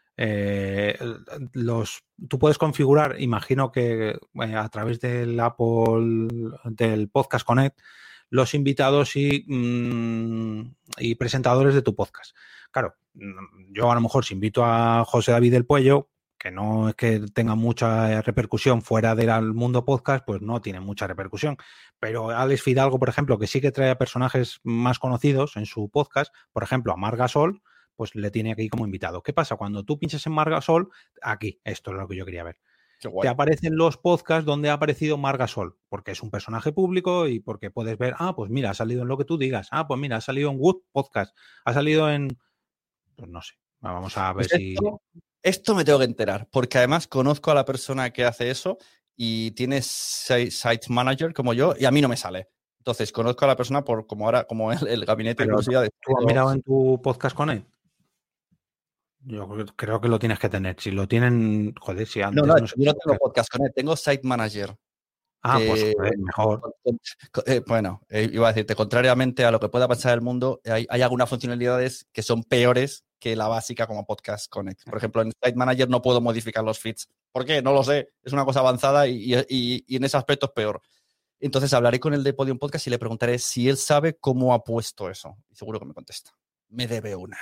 Speaker 6: tú puedes configurar, imagino que a través del Apple, del Podcast Connect, los invitados y presentadores de tu podcast. Claro, yo a lo mejor si invito a José David del Puello, que no es que tenga mucha repercusión fuera del mundo podcast, pues no tiene mucha repercusión. Pero Alex Fidalgo, por ejemplo, que sí que trae a personajes más conocidos en su podcast, por ejemplo, a Marc Gasol, pues le tiene aquí como invitado. ¿Qué pasa? Cuando tú pinches en Marc Gasol, aquí, esto es lo que yo quería ver. Te aparecen los podcasts donde ha aparecido Marc Gasol, porque es un personaje público y porque puedes ver, pues mira, ha salido en Lo que tú digas, pues mira, ha salido en Wood Podcast, ha salido en... Pues no sé, vamos a ver si...
Speaker 1: Esto me tengo que enterar, porque además conozco a la persona que hace eso y tiene Site Manager como yo y a mí no me sale. Entonces, conozco a la persona como el gabinete de curiosidades.
Speaker 6: ¿Tú has mirado en tu Podcast Connect? Yo creo que lo tienes que tener. Si lo tienen, joder, si antes...
Speaker 1: No, yo no tengo Podcast Connect, tengo Site Manager.
Speaker 6: Pues joder, mejor.
Speaker 1: Bueno, iba a decirte, contrariamente a lo que pueda pasar en el mundo, hay algunas funcionalidades que son peores que la básica como Podcast Connect. Por ejemplo, en Site Manager no puedo modificar los feeds. ¿Por qué? No lo sé. Es una cosa avanzada y en ese aspecto es peor. Entonces hablaré con el de Podium Podcast y le preguntaré si él sabe cómo ha puesto eso. Y seguro que me contesta. Me debe una.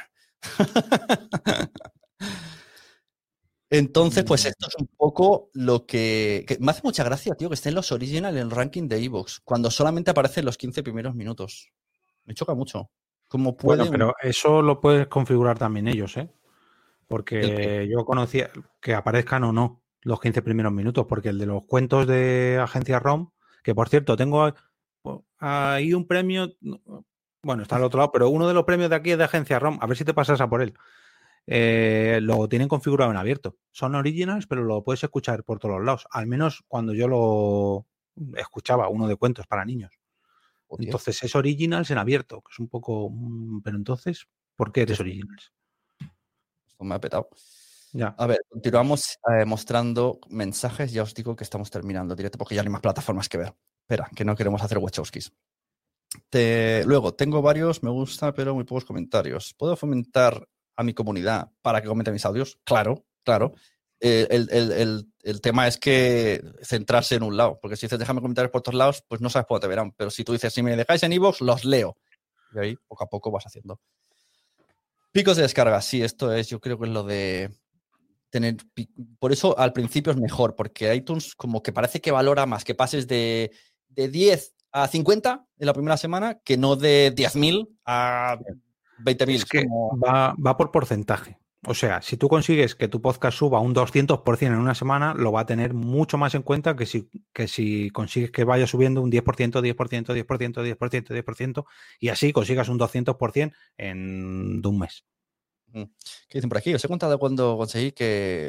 Speaker 1: Entonces, pues esto es un poco lo que me hace mucha gracia, tío, que estén los original en el ranking de iVoox, cuando solamente aparecen los 15 primeros minutos. Me choca mucho. ¿Cómo pueden?
Speaker 6: Bueno, pero eso lo puedes configurar también ellos, ¿eh? Porque yo conocía que aparezcan o no los 15 primeros minutos, porque el de los cuentos de Agencia ROM, que por cierto, tengo ahí un premio, bueno, está al otro lado, pero uno de los premios de aquí es de Agencia ROM, a ver si te pasas a por él. lo tienen configurado en abierto. Son originals, pero lo puedes escuchar por todos los lados. Al menos cuando yo lo escuchaba, uno de cuentos para niños. Entonces es originals en abierto, que es un poco... Pero entonces, ¿por qué eres originals?
Speaker 1: Esto me ha petado.
Speaker 6: Ya.
Speaker 1: A ver, continuamos mostrando mensajes. Ya os digo que estamos terminando directo porque ya no hay más plataformas que ver. Espera, que no queremos hacer Wachowskis. Luego, tengo varios me gusta, pero muy pocos comentarios. ¿Puedo fomentar a mi comunidad para que comente mis audios? Claro, claro. El tema es que centrarse en un lado, porque si dices déjame comentarios por todos lados, pues no sabes por dónde te verán. Pero si tú dices, si me dejáis en iVoox, los leo. Y ahí, poco a poco, vas haciendo. Picos de descarga, sí, esto es, yo creo que es lo de tener... Por eso al principio es mejor, porque iTunes como que parece que valora más que pases de 10 a 50 en la primera semana que no de 10.000 a 20.000.
Speaker 6: Es que
Speaker 1: como...
Speaker 6: va por porcentaje. O sea, si tú consigues que tu podcast suba un 200% en una semana, lo va a tener mucho más en cuenta que si consigues que vaya subiendo un 10%, 10%, 10%, 10%, 10%, y así consigas un 200% en un mes.
Speaker 1: ¿Qué dicen por aquí? Os he contado cuando conseguí que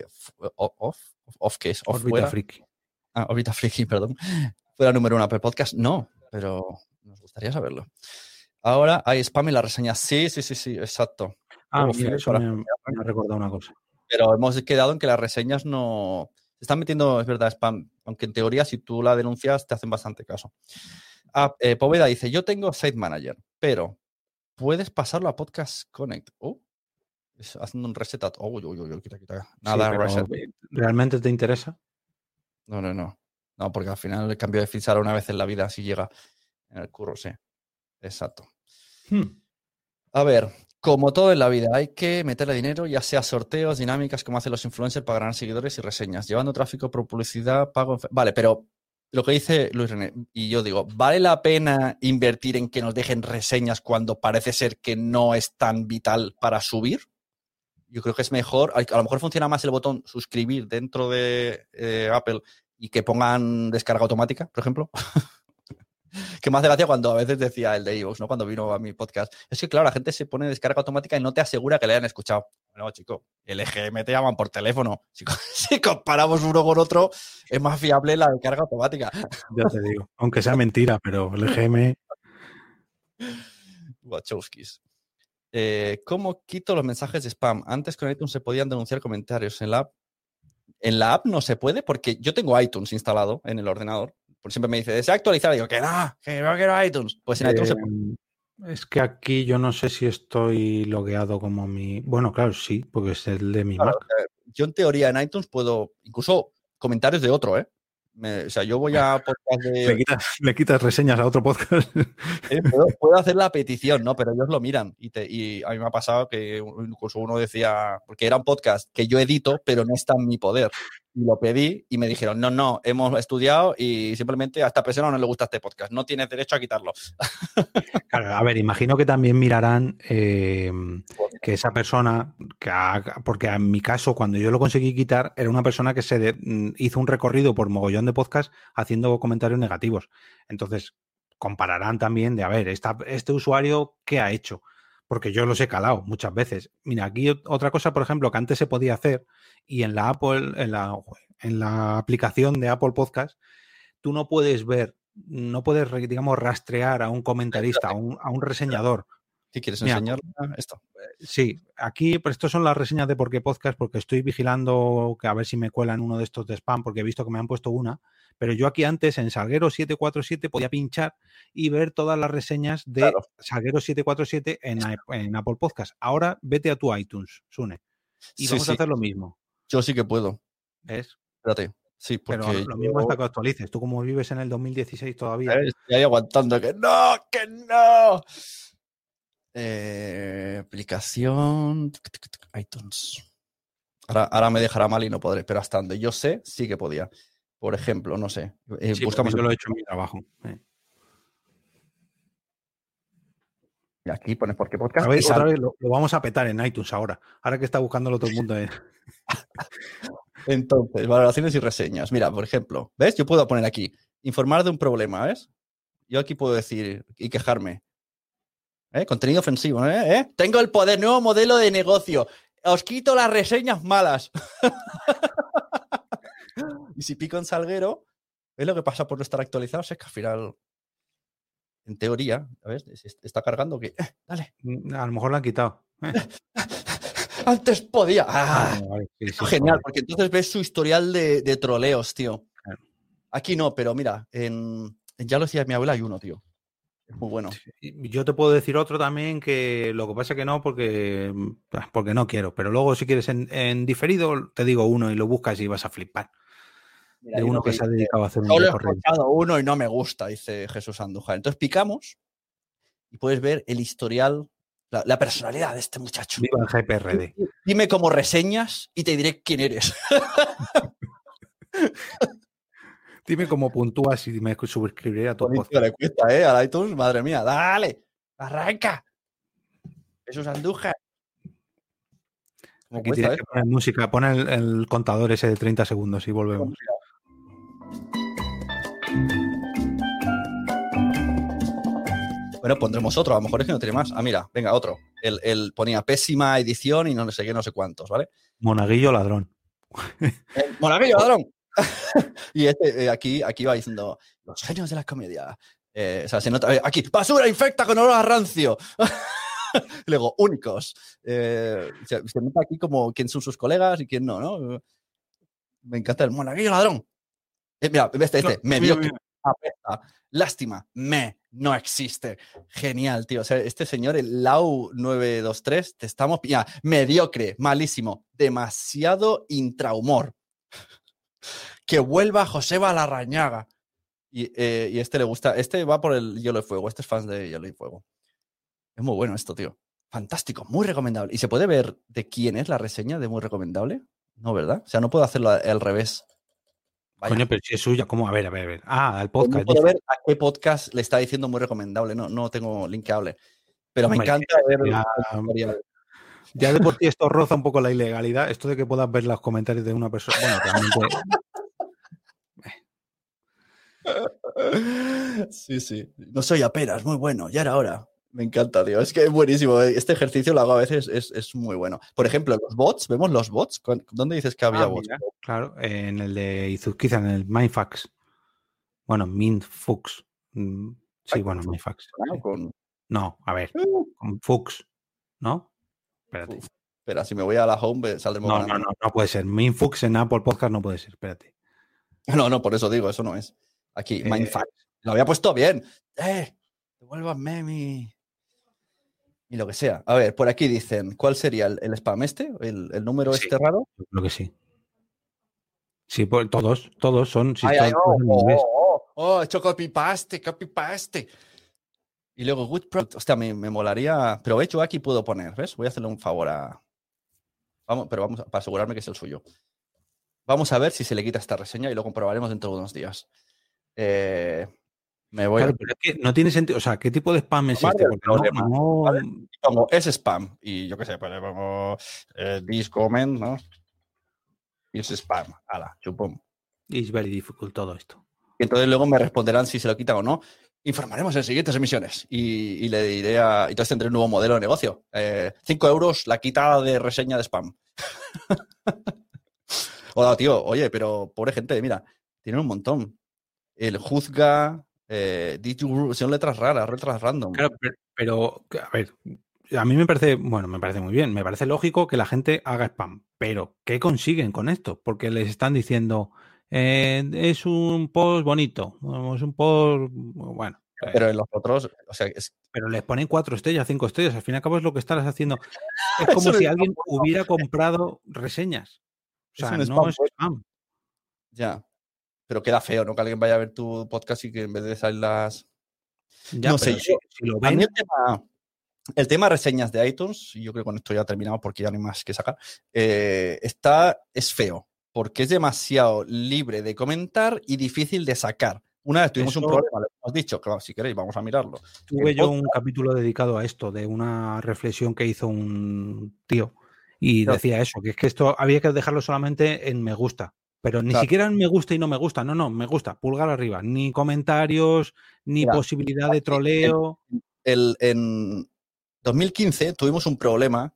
Speaker 6: Órbita Friki.
Speaker 1: Órbita Friki, perdón. Fuera número 1 Apple Podcast. No, pero nos gustaría saberlo. Ahora hay spam en las reseñas. Sí, exacto.
Speaker 6: Mira, eso me ha recordado una cosa.
Speaker 1: Pero hemos quedado en que las reseñas no... Se están metiendo, es verdad, spam. Aunque en teoría, si tú la denuncias, te hacen bastante caso. Poveda dice, yo tengo Site Manager, pero ¿puedes pasarlo a Podcast Connect? Haciendo un reset. Quita. Nada,
Speaker 6: sí,
Speaker 1: reset.
Speaker 6: ¿Realmente te interesa?
Speaker 1: No. No, porque al final el cambio de feed sale una vez en la vida, si llega en el curro, sí. Exacto. A ver, como todo en la vida, hay que meterle dinero, ya sea sorteos, dinámicas, como hacen los influencers para ganar seguidores y reseñas, llevando tráfico por publicidad, pago... Vale, pero lo que dice Luis René, y yo digo, ¿vale la pena invertir en que nos dejen reseñas cuando parece ser que no es tan vital para subir? Yo creo que es mejor, a lo mejor funciona más el botón suscribir dentro de Apple y que pongan descarga automática, por ejemplo. Que me hace gracia cuando a veces decía el de iVoox, ¿no? Cuando vino a mi podcast. Es que, claro, la gente se pone descarga automática y no te asegura que le hayan escuchado. Bueno, chico, el EGM te llaman por teléfono. Si comparamos uno con otro, es más fiable la descarga automática.
Speaker 6: Ya te digo. Aunque sea mentira, pero el EGM...
Speaker 1: Wachowskis. ¿Cómo quito los mensajes de spam? Antes con iTunes se podían denunciar comentarios. En la app. En la app no se puede porque yo tengo iTunes instalado en el ordenador. Por siempre me dice, ¿desea actualizar? Y digo, que no quiero iTunes. Pues en iTunes se puede.
Speaker 6: Es que aquí yo no sé si estoy logueado como mi... Bueno, claro, sí, porque es el de mi Mac.
Speaker 1: Yo en teoría en iTunes puedo, incluso comentarios de otro, ¿eh? O sea, yo voy a podcast de...
Speaker 6: Le quitas reseñas a otro podcast.
Speaker 1: Puedo hacer la petición, ¿no? Pero ellos lo miran. Y a mí me ha pasado que incluso uno decía, porque era un podcast que yo edito, pero no está en mi poder. Y lo pedí y me dijeron, no, hemos estudiado y simplemente a esta persona no le gusta este podcast. No tienes derecho a quitarlo.
Speaker 6: Claro, a ver, imagino que también mirarán que esa persona, porque en mi caso, cuando yo lo conseguí quitar, era una persona que hizo un recorrido por mogollón de podcast haciendo comentarios negativos. Entonces, compararán también de, a ver, este usuario, ¿qué ha hecho? Porque yo los he calado muchas veces. Mira, aquí otra cosa, por ejemplo, que antes se podía hacer y en la Apple, en la aplicación de Apple Podcast, tú no puedes ver, digamos, rastrear a un comentarista, a un reseñador.
Speaker 1: ¿Qué quieres enseñar? Esto.
Speaker 6: Sí, aquí, pues estos son las reseñas de Por qué Podcast, porque estoy vigilando que a ver si me cuelan uno de estos de spam, porque he visto que me han puesto una. Pero yo aquí antes en Salguero 747 podía pinchar y ver todas las reseñas de Salguero 747 en Apple Podcast. Ahora vete a tu iTunes, Sune, y vamos a hacer lo mismo.
Speaker 1: Yo sí que puedo.
Speaker 6: ¿Ves?
Speaker 1: Espérate. Sí, porque
Speaker 6: pero lo mismo hasta que actualices. Tú como vives en el 2016 todavía.
Speaker 1: Estoy ahí aguantando que no. Aplicación iTunes. Ahora me dejará mal y no podré, pero hasta donde yo sé, sí que podía. Por ejemplo, no sé.
Speaker 6: Buscamos. Yo lo he hecho en mi trabajo.
Speaker 1: Y aquí pones por qué podcast.
Speaker 6: Otra vez lo vamos a petar en iTunes ahora. Ahora que está buscándolo todo el mundo.
Speaker 1: Entonces, valoraciones y reseñas. Mira, por ejemplo, ¿ves? Yo puedo poner aquí, informar de un problema, ¿ves? Yo aquí puedo decir y quejarme. Contenido ofensivo, Tengo el poder, nuevo modelo de negocio. os quito las reseñas malas. Y si pico en Salguero, es lo que pasa por no estar actualizados, es que al final, en teoría, a ver, está cargando que... dale.
Speaker 6: A lo mejor lo han quitado.
Speaker 1: Antes podía.
Speaker 6: Vale, sí,
Speaker 1: Genial,
Speaker 6: joder.
Speaker 1: porque entonces ves su historial de troleos, tío.
Speaker 6: Claro.
Speaker 1: Aquí no, pero mira, ya lo decía mi abuela, hay uno, tío. Es muy bueno.
Speaker 6: Yo te puedo decir otro también que lo que pasa es que no, porque no quiero. Pero luego, si quieres en diferido, te digo uno y lo buscas y vas a flipar.
Speaker 1: Mira,
Speaker 6: De
Speaker 1: hay
Speaker 6: uno que se ha
Speaker 1: dice,
Speaker 6: dedicado a hacer un
Speaker 1: solo he
Speaker 6: recorrido.
Speaker 1: escuchado uno y no me gusta, dice Jesús Andújar. Entonces picamos y puedes ver el historial, la personalidad de este muchacho.
Speaker 6: Viva el GPRD.
Speaker 1: Dime cómo reseñas y te diré quién eres.
Speaker 6: Dime cómo puntúas y me suscribiré a tu
Speaker 1: Bonito
Speaker 6: podcast.
Speaker 1: le cuesta, al iTunes, madre mía. Dale, arranca. Jesús Andújar. ¿Cómo
Speaker 6: Aquí
Speaker 1: cuesta,
Speaker 6: tienes que poner música, pon el contador ese de 30 segundos y volvemos.
Speaker 1: Bueno, pondremos otro, a lo mejor es que no tiene más. Ah, mira, venga, otro. Él ponía pésima edición y no sé qué, no sé cuántos, ¿vale?
Speaker 6: Monaguillo ladrón.
Speaker 1: ¡Monaguillo, ladrón! Y aquí va diciendo los genios de la comedia. O sea, se nota aquí, basura infecta con olor a rancio. Luego, únicos. Se nota aquí como quién son sus colegas y quién no, ¿no? Me encanta el monaguillo ladrón. Mira, este, mediocre, apesta, lástima, no existe. Genial, tío. O sea, este señor, el Lau 923, te estamos pillando. Mediocre, malísimo, demasiado intrahumor. Que vuelva Joseba Larrañaga. Y este le gusta. Este va por el Hielo y Fuego. Este es fan de Hielo y Fuego. Es muy bueno esto, tío. Fantástico, muy recomendable. ¿Y se puede ver de quién es la reseña de muy recomendable? No, ¿verdad? O sea, no puedo hacerlo al revés. Vaya.
Speaker 6: Coño, pero si es suya, ¿cómo? A ver. Ah, al podcast.
Speaker 1: No puedo ver a qué podcast le está diciendo muy recomendable. No tengo linkeable. Pero me encanta ver el tutorial.
Speaker 6: Ya de por ti esto roza un poco la ilegalidad. Esto de que puedas ver los comentarios de una persona. Bueno, realmente.
Speaker 1: Sí. No soy apenas, muy bueno. Ya era hora. Me encanta, tío. Es que es buenísimo. Este ejercicio lo hago a veces, es muy bueno. Por ejemplo, los bots, ¿vemos los bots? ¿Dónde dices que había bots?
Speaker 6: Mira, claro, en el de Izuzquiza, en el Mindfax. Bueno, Mindfux. Sí, bueno, Mindfax. Sí. No, a ver, con Fux, ¿no? Espérate.
Speaker 1: Espera, si me voy a la home, saldremos.
Speaker 6: No puede ser. Mindfux en Apple Podcast no puede ser, espérate.
Speaker 1: No, por eso digo, eso no es. Aquí, Mindfax. Lo había puesto bien. Devuélvanme mi... Y lo que sea. A ver, por aquí dicen, ¿cuál sería el spam este? ¿El número este raro?
Speaker 6: Yo creo que sí. Sí, pues todos son. Si
Speaker 1: he hecho copy-paste. Y luego good product. Hostia, me molaría. Pero hecho aquí puedo poner, ¿ves? Voy a hacerle un favor a... vamos para asegurarme que es el suyo. Vamos a ver si se le quita esta reseña y lo comprobaremos dentro de unos días. Me voy
Speaker 6: claro, pero es que no tiene sentido. O sea, ¿qué tipo de spam es este? Porque
Speaker 1: ¿vale? Y pongo, es spam. Y yo qué sé, pues le pongo this comment, ¿no? Y es spam. Ala, chupum.
Speaker 6: It's very difficult todo esto.
Speaker 1: Y entonces luego me responderán si se lo quitan o no. Informaremos en siguientes emisiones. Y le diré a... Entonces tendré un nuevo modelo de negocio. 5 euros la quita de reseña de spam. Hola, tío. Oye, pero pobre gente, mira. Tienen un montón. El juzga... son letras raras, letras random.
Speaker 6: Claro, pero a ver, a mí me parece muy bien, me parece lógico que la gente haga spam, pero ¿qué consiguen con esto? Porque les están diciendo es un post bonito, es un post bueno.
Speaker 1: Pero en los otros, o sea,
Speaker 6: pero les ponen 4 estrellas, 5 estrellas, al fin y al cabo es lo que estás haciendo. Es como si alguien hubiera comprado reseñas. O sea, no es spam.
Speaker 1: Ya. Pero queda feo, ¿no? Que alguien vaya a ver tu podcast y que en vez de salir las...
Speaker 6: Ya, no sé, si lo ven...
Speaker 1: A mí el tema reseñas de iTunes, y yo creo que con esto ya terminamos porque ya no hay más que sacar, es feo, porque es demasiado libre de comentar y difícil de sacar. Una vez tuvimos un problema, lo hemos dicho, claro, si queréis, vamos a mirarlo.
Speaker 6: Tuve yo un capítulo dedicado a esto, de una reflexión que hizo un tío, y decía eso, que es que esto había que dejarlo solamente en me gusta. Pero ni siquiera en me gusta y no me gusta. No, me gusta. Pulgar arriba. Ni comentarios, ni posibilidad de troleo.
Speaker 1: En 2015 tuvimos un problema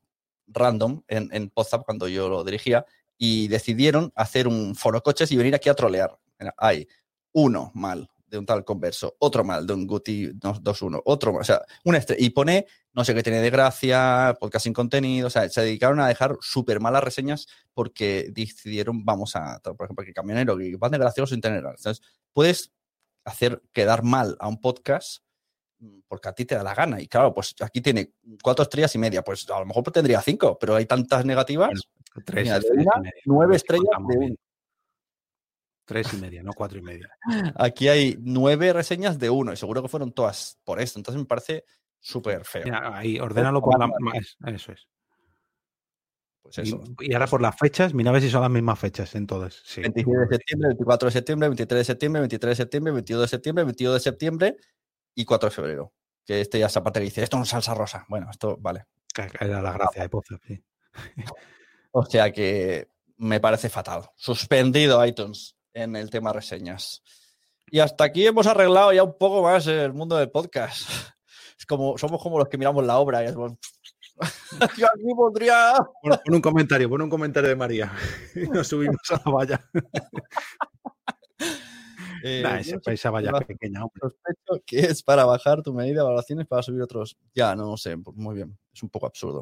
Speaker 1: random en Podzap cuando yo lo dirigía y decidieron hacer un foro coches y venir aquí a trolear. Hay uno mal de un tal Converso, otro mal de un Guti 2.1, otro mal, o sea, y pone no sé qué tiene de gracia, podcast sin contenido, o sea, se dedicaron a dejar súper malas reseñas porque decidieron, por ejemplo, que camionero, que van de gracioso sin tener. Entonces, puedes hacer quedar mal a un podcast porque a ti te da la gana. Y claro, pues aquí tiene 4 estrellas y media. Pues a lo mejor tendría 5, pero hay tantas negativas.
Speaker 6: Bueno, 3
Speaker 1: Mira, de
Speaker 6: estrellas
Speaker 1: una,
Speaker 6: y media.
Speaker 1: 9 estrellas de
Speaker 6: Bien.
Speaker 1: 1.
Speaker 6: 3 y media, no 4 y media.
Speaker 1: Aquí hay 9 reseñas de 1 y seguro que fueron todas por esto. Entonces me parece súper feo.
Speaker 6: Mira, ahí, ordénalo por eso es.
Speaker 1: Pues eso.
Speaker 6: Y ahora por las fechas, mira a ver si son las mismas fechas en todas. Sí.
Speaker 1: 26 de septiembre, 24 de septiembre, 23 de septiembre, 23 de septiembre, 22 de septiembre, 22 de septiembre y 4 de febrero. Que ya esa parte que dice, esto no es salsa rosa. Bueno, esto vale.
Speaker 6: Era la gracia de Podzap, sí.
Speaker 1: O sea que me parece fatal. Suspendido iTunes en el tema reseñas. Y hasta aquí hemos arreglado ya un poco más el mundo del podcast. Somos como los que miramos la obra. Y es bueno, yo aquí podría...
Speaker 6: Pon un comentario de María. Y nos subimos a la valla. Esa valla pequeña, hombre.
Speaker 1: Sospecho que es para bajar tu medida de evaluaciones para subir otros. Ya, no sé, muy bien. Es un poco absurdo.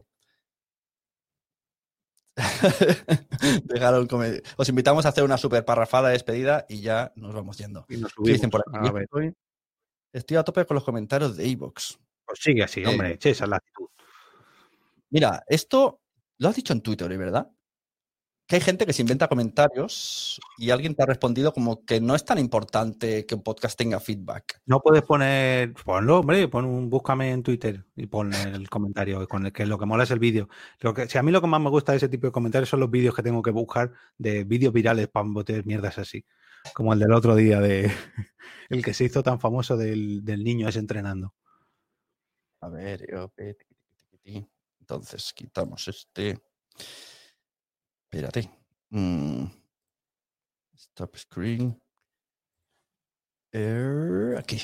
Speaker 1: Os invitamos a hacer una super parrafada de despedida y ya nos vamos yendo.
Speaker 6: Y nos
Speaker 1: ¿Qué dicen por
Speaker 6: subimos.
Speaker 1: aquí? Estoy a tope con los comentarios de iVoox.
Speaker 6: Pues sigue así, hombre. Esa es la actitud.
Speaker 1: Mira, esto lo has dicho en Twitter, ¿verdad? Que hay gente que se inventa comentarios y alguien te ha respondido como que no es tan importante que un podcast tenga feedback.
Speaker 6: No puedes ponlo, hombre, búscame en Twitter y pon el comentario con el que lo que mola es el vídeo. Si a mí lo que más me gusta de ese tipo de comentarios son los vídeos que tengo que buscar de vídeos virales para meter mierdas así, como el del otro día de el que se hizo tan famoso del niño ese entrenando.
Speaker 1: A ver, entonces quitamos este. Espérate. Stop screen. Aquí.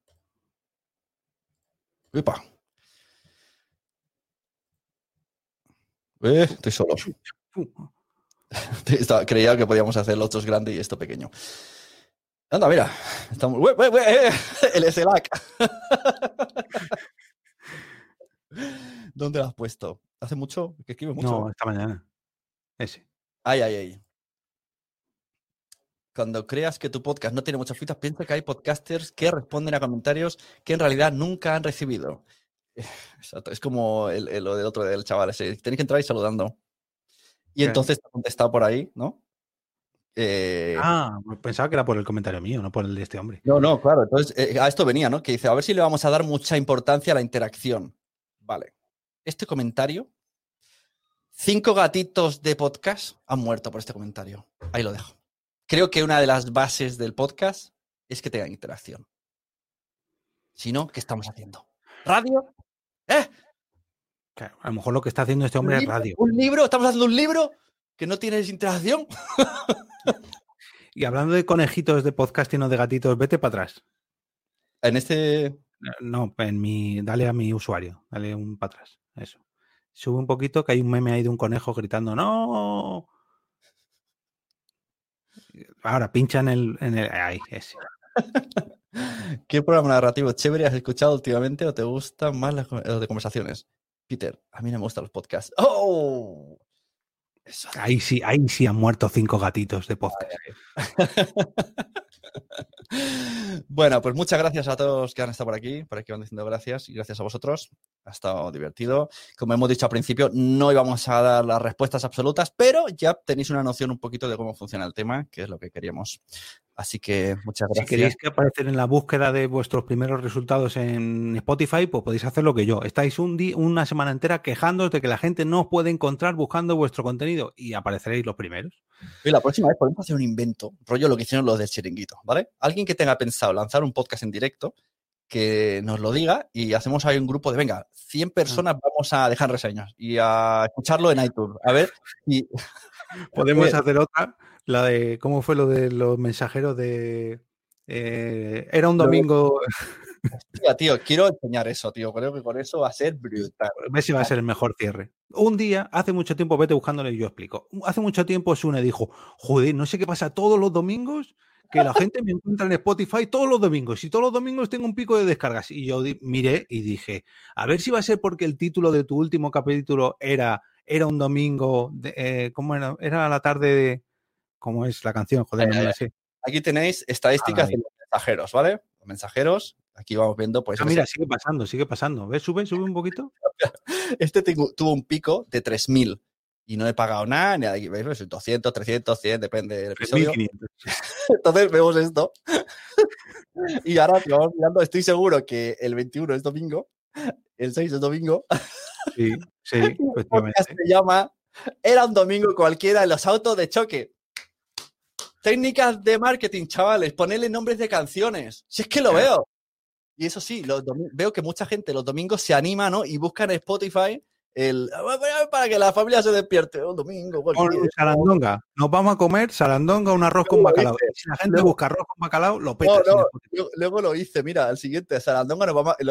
Speaker 1: ¡Epa! Estoy solo. Creía que podíamos hacer los dos grandes y esto pequeño. Anda, mira. Estamos... El SLAC. ¿Dónde lo has puesto? ¿Hace mucho? ¿Que escribe mucho?
Speaker 6: No, esta mañana. Ese.
Speaker 1: Ay. Cuando creas que tu podcast no tiene muchas feedback, piensa que hay podcasters que responden a comentarios que en realidad nunca han recibido. Exacto. Es como lo del otro del chaval ese. Tenéis que entrar ahí saludando. Y entonces te ha contestado por ahí, ¿no?
Speaker 6: Pensaba que era por el comentario mío, no por el de este hombre.
Speaker 1: No, claro. Entonces, a esto venía, ¿no? Que dice, a ver si le vamos a dar mucha importancia a la interacción. Vale. Este comentario, 5 gatitos de podcast han muerto por este comentario. Ahí lo dejo. Creo que una de las bases del podcast es que tenga interacción. Si no, ¿qué estamos haciendo? ¿Radio?
Speaker 6: Claro, a lo mejor lo que está haciendo este hombre es radio.
Speaker 1: ¿Un libro? ¿Estamos haciendo un libro que no tiene interacción?
Speaker 6: Y hablando de conejitos de podcast y no de gatitos, vete para atrás.
Speaker 1: En este...
Speaker 6: No, dale a mi usuario, dale un para atrás. Eso. Sube un poquito que hay un meme ahí de un conejo gritando ¡no! Ahora pincha en el ahí, ese.
Speaker 1: ¿Qué programa narrativo chévere has escuchado últimamente o te gustan más los de conversaciones? Peter, a mí no me gustan los podcasts. ¡Oh! Eso.
Speaker 6: Ahí sí han muerto 5 gatitos de podcast.
Speaker 1: Bueno, pues muchas gracias a todos que han estado por aquí van diciendo gracias y gracias a vosotros. Ha estado divertido. Como hemos dicho al principio, no íbamos a dar las respuestas absolutas, pero ya tenéis una noción un poquito de cómo funciona el tema, que es lo que queríamos. Así que muchas gracias.
Speaker 6: Si queréis que aparezcan en la búsqueda de vuestros primeros resultados en Spotify, pues podéis hacer lo que yo. Estáis una semana entera quejándoos de que la gente no os puede encontrar buscando vuestro contenido y apareceréis los primeros.
Speaker 1: Y la próxima vez podemos hacer un invento, rollo lo que hicieron los del Chiringuito, ¿vale? Alguien que tenga pensado lanzar un podcast en directo, que nos lo diga y hacemos ahí un grupo de, venga, 100 personas vamos a dejar reseñas y a escucharlo en iTunes. A ver si...
Speaker 6: Podemos hacer otra, la de, ¿cómo fue lo de los mensajeros de... era un domingo...
Speaker 1: Hostia, tío, quiero enseñar eso, tío. Creo que con eso va a ser brutal.
Speaker 6: Ves si va a ser el mejor cierre. Un día, hace mucho tiempo, vete buscándole y yo explico. Hace mucho tiempo Sune dijo, joder, no sé qué pasa todos los domingos, que la gente me encuentra en Spotify todos los domingos y todos los domingos tengo un pico de descargas. Y yo miré y dije, a ver si va a ser porque el título de tu último capítulo era un domingo, ¿cómo era? Era a la tarde de... ¿Cómo es la canción? Joder, no me la sé.
Speaker 1: Aquí tenéis estadísticas de los mensajeros, ¿vale? Los mensajeros, aquí vamos viendo, pues...
Speaker 6: Mira, sigue pasando. ¿Ves? Sube un poquito.
Speaker 1: Tuvo un pico de 3.000 y no he pagado nada, ni aquí, ¿veis? 200, 300, 100, depende del episodio.
Speaker 6: 3.500.
Speaker 1: Entonces vemos esto. Y ahora que vamos mirando, estoy seguro que el 21 es domingo, el 6 es domingo.
Speaker 6: Sí,
Speaker 1: El podcast se llama Era un domingo cualquiera en los autos de choque. Técnicas de marketing, chavales, ponerle nombres de canciones. Si es que lo veo. Y eso sí, veo que mucha gente los domingos se anima, ¿no? Y buscan en Spotify para que la familia se despierte. Un domingo.
Speaker 6: Sarandonga. Nos vamos a comer sarandonga, un arroz con bacalao. Si la gente busca arroz con bacalao, lo peta.
Speaker 1: No, luego lo hice. Mira, el siguiente, sarandonga nos vamos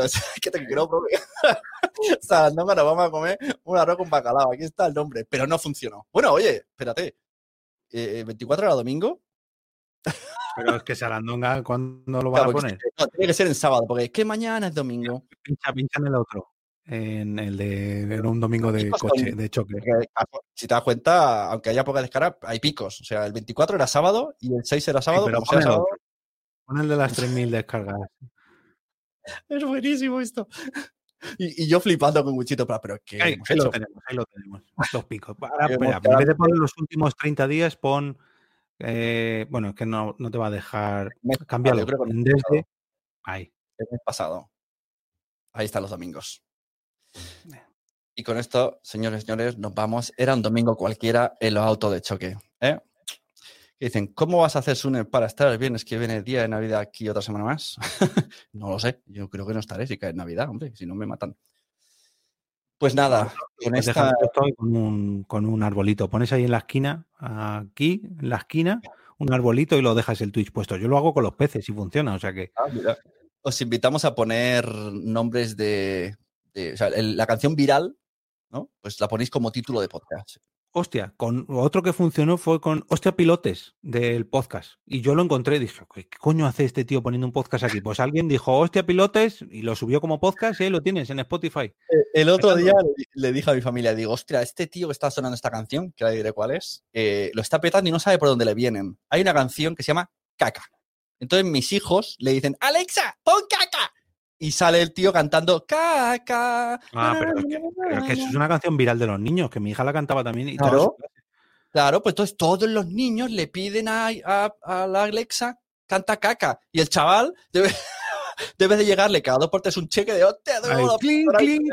Speaker 1: sarandonga nos vamos a comer un arroz con bacalao. Aquí está el nombre, pero no funcionó. Bueno, oye, espérate. 24 era domingo.
Speaker 6: Pero es que sarandonga, ¿cuándo lo van a poner?
Speaker 1: No, tiene que ser en sábado, porque es que mañana es domingo.
Speaker 6: Pincha en el otro. En el de un domingo de coche, de choque.
Speaker 1: Porque, si te das cuenta, aunque haya poca descarga, hay picos. O sea, el 24 era sábado y el 6 era sábado.
Speaker 6: Sí, pero pon el de las 3.000 descargas.
Speaker 1: Es buenísimo esto. Y yo flipando con Wichito, pero ¿qué?
Speaker 6: Ahí lo tenemos. Los picos. Ahora, espera, en vez de poner los últimos 30 días, pon... bueno, es que no te va a dejar cambiarlo. Desde ahí.
Speaker 1: El mes pasado. Ahí están los domingos. Y con esto, señores, nos vamos. Era un domingo cualquiera en los autos de choque. Que dicen, ¿cómo vas a hacer, Sune, para estar el viernes que viene, día de Navidad, aquí otra semana más? No lo sé. Yo creo que no estaré si cae Navidad, hombre. Si no, me matan. Pues nada.
Speaker 6: Con un arbolito. Pones ahí en la esquina, aquí, en la esquina, un arbolito y lo dejas el Twitch puesto. Yo lo hago con los peces y funciona, o sea que...
Speaker 1: Mira. Os invitamos a poner nombres o sea, la canción viral, ¿no? Pues la ponéis como título de podcast.
Speaker 6: Hostia, con otro que funcionó fue con Hostia Pilotes del podcast. Y yo lo encontré y dije, ¿qué coño hace este tío poniendo un podcast aquí? Pues alguien dijo Hostia Pilotes y lo subió como podcast y ahí lo tienes en Spotify.
Speaker 1: El otro día le dije a mi familia, digo, hostia, este tío que está sonando esta canción, que ahora diré cuál es, lo está petando y no sabe por dónde le vienen. Hay una canción que se llama Caca. Entonces mis hijos le dicen, Alexa, pon caca. Y sale el tío cantando caca.
Speaker 6: Pero es que eso es una canción viral de los niños, que mi hija la cantaba también. Y
Speaker 1: claro, pues entonces todos los niños le piden a la Alexa, canta caca. Y el chaval debe de llegarle cada 2 por 3 un cheque de hostia.
Speaker 6: Cling.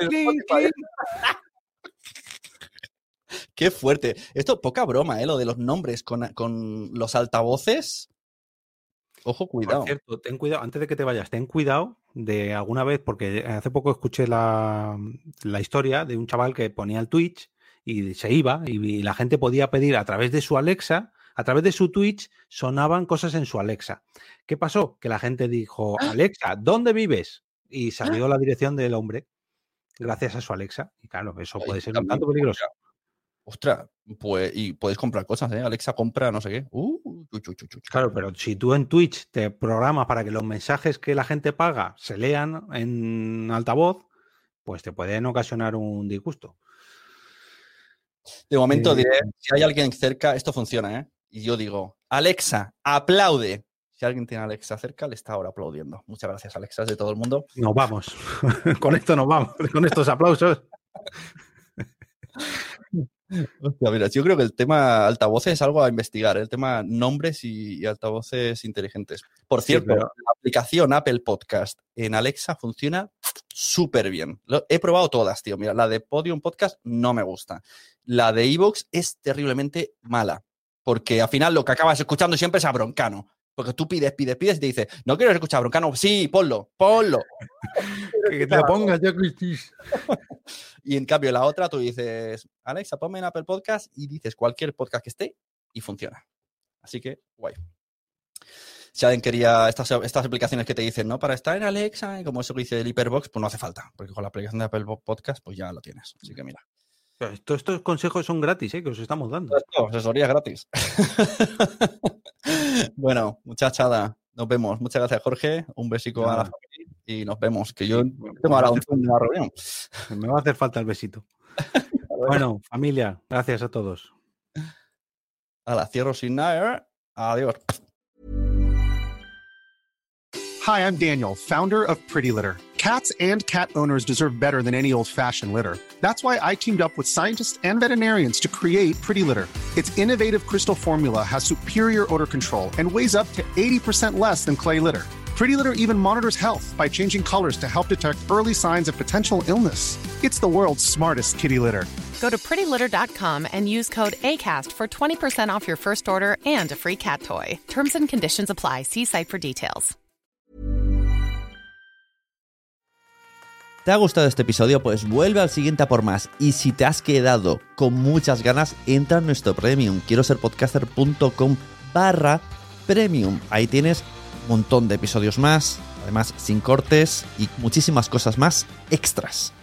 Speaker 1: Qué fuerte. Esto, poca broma, lo de los nombres con los altavoces. Ojo, cuidado.
Speaker 6: Por cierto, ten cuidado, antes de que te vayas, ten cuidado de alguna vez, porque hace poco escuché la historia de un chaval que ponía el Twitch y se iba y la gente podía pedir a través de su Alexa, a través de su Twitch, sonaban cosas en su Alexa. ¿Qué pasó? Que la gente dijo, Alexa, ¿dónde vives? Y salió la dirección del hombre gracias a su Alexa. Y claro, eso puede ser un tanto peligroso.
Speaker 1: Ostras, pues, y puedes comprar cosas, ¿eh? Alexa compra no sé qué.
Speaker 6: Claro, pero si tú en Twitch te programas para que los mensajes que la gente paga se lean en altavoz, pues te pueden ocasionar un disgusto.
Speaker 1: De momento diré, si hay alguien cerca, esto funciona, ¿eh? Y yo digo, Alexa, aplaude. Si alguien tiene a Alexa cerca, le está ahora aplaudiendo. Muchas gracias, Alexa, de todo el mundo.
Speaker 6: Nos vamos. Con esto nos vamos, con estos aplausos.
Speaker 1: Hostia, mira, yo creo que el tema altavoces es algo a investigar, el tema nombres y altavoces inteligentes. Por cierto, la aplicación Apple Podcast en Alexa funciona súper bien. He probado todas, tío. Mira, la de Podium Podcast no me gusta. La de iVoox es terriblemente mala, porque al final lo que acabas escuchando siempre es a Broncano. Porque tú pides y te dice, no quiero escuchar a Broncano. Sí, ponlo.
Speaker 6: Que te lo pongas ya, Cristis.
Speaker 1: Y en cambio, la otra, tú dices, Alexa, ponme en Apple Podcast y dices cualquier podcast que esté y funciona. Así que, guay. Si alguien quería estas aplicaciones que te dicen, ¿no? Para estar en Alexa, como eso que dice el Hyperbox, pues no hace falta, porque con la aplicación de Apple Podcast, pues ya lo tienes. Así que mira.
Speaker 6: Todos estos consejos son gratis, que os estamos dando.
Speaker 1: Asesoría gratis. Bueno, muchachada, nos vemos. Muchas gracias, Jorge. Un besico a la familia y nos vemos. Que yo tengo ahora una reunión.
Speaker 6: Me va a hacer falta el besito. Bueno, familia, gracias a todos.
Speaker 1: Cierro sin nada. Adiós.
Speaker 7: Hi, I'm Daniel, founder of Pretty Litter. Cats and cat owners deserve better than any old-fashioned litter. That's why I teamed up with scientists and veterinarians to create Pretty Litter. Its innovative crystal formula has superior odor control and weighs up to 80% less than clay litter. Pretty Litter even monitors health by changing colors to help detect early signs of potential illness. It's the world's smartest kitty litter.
Speaker 8: Go to prettylitter.com and use code ACAST for 20% off your first order and a free cat toy. Terms and conditions apply. See site for details.
Speaker 1: ¿Te ha gustado este episodio? Pues vuelve al siguiente a por más. Y si te has quedado con muchas ganas, entra en nuestro Premium. Quiero ser podcaster.com/premium. Ahí tienes un montón de episodios más, además sin cortes y muchísimas cosas más extras.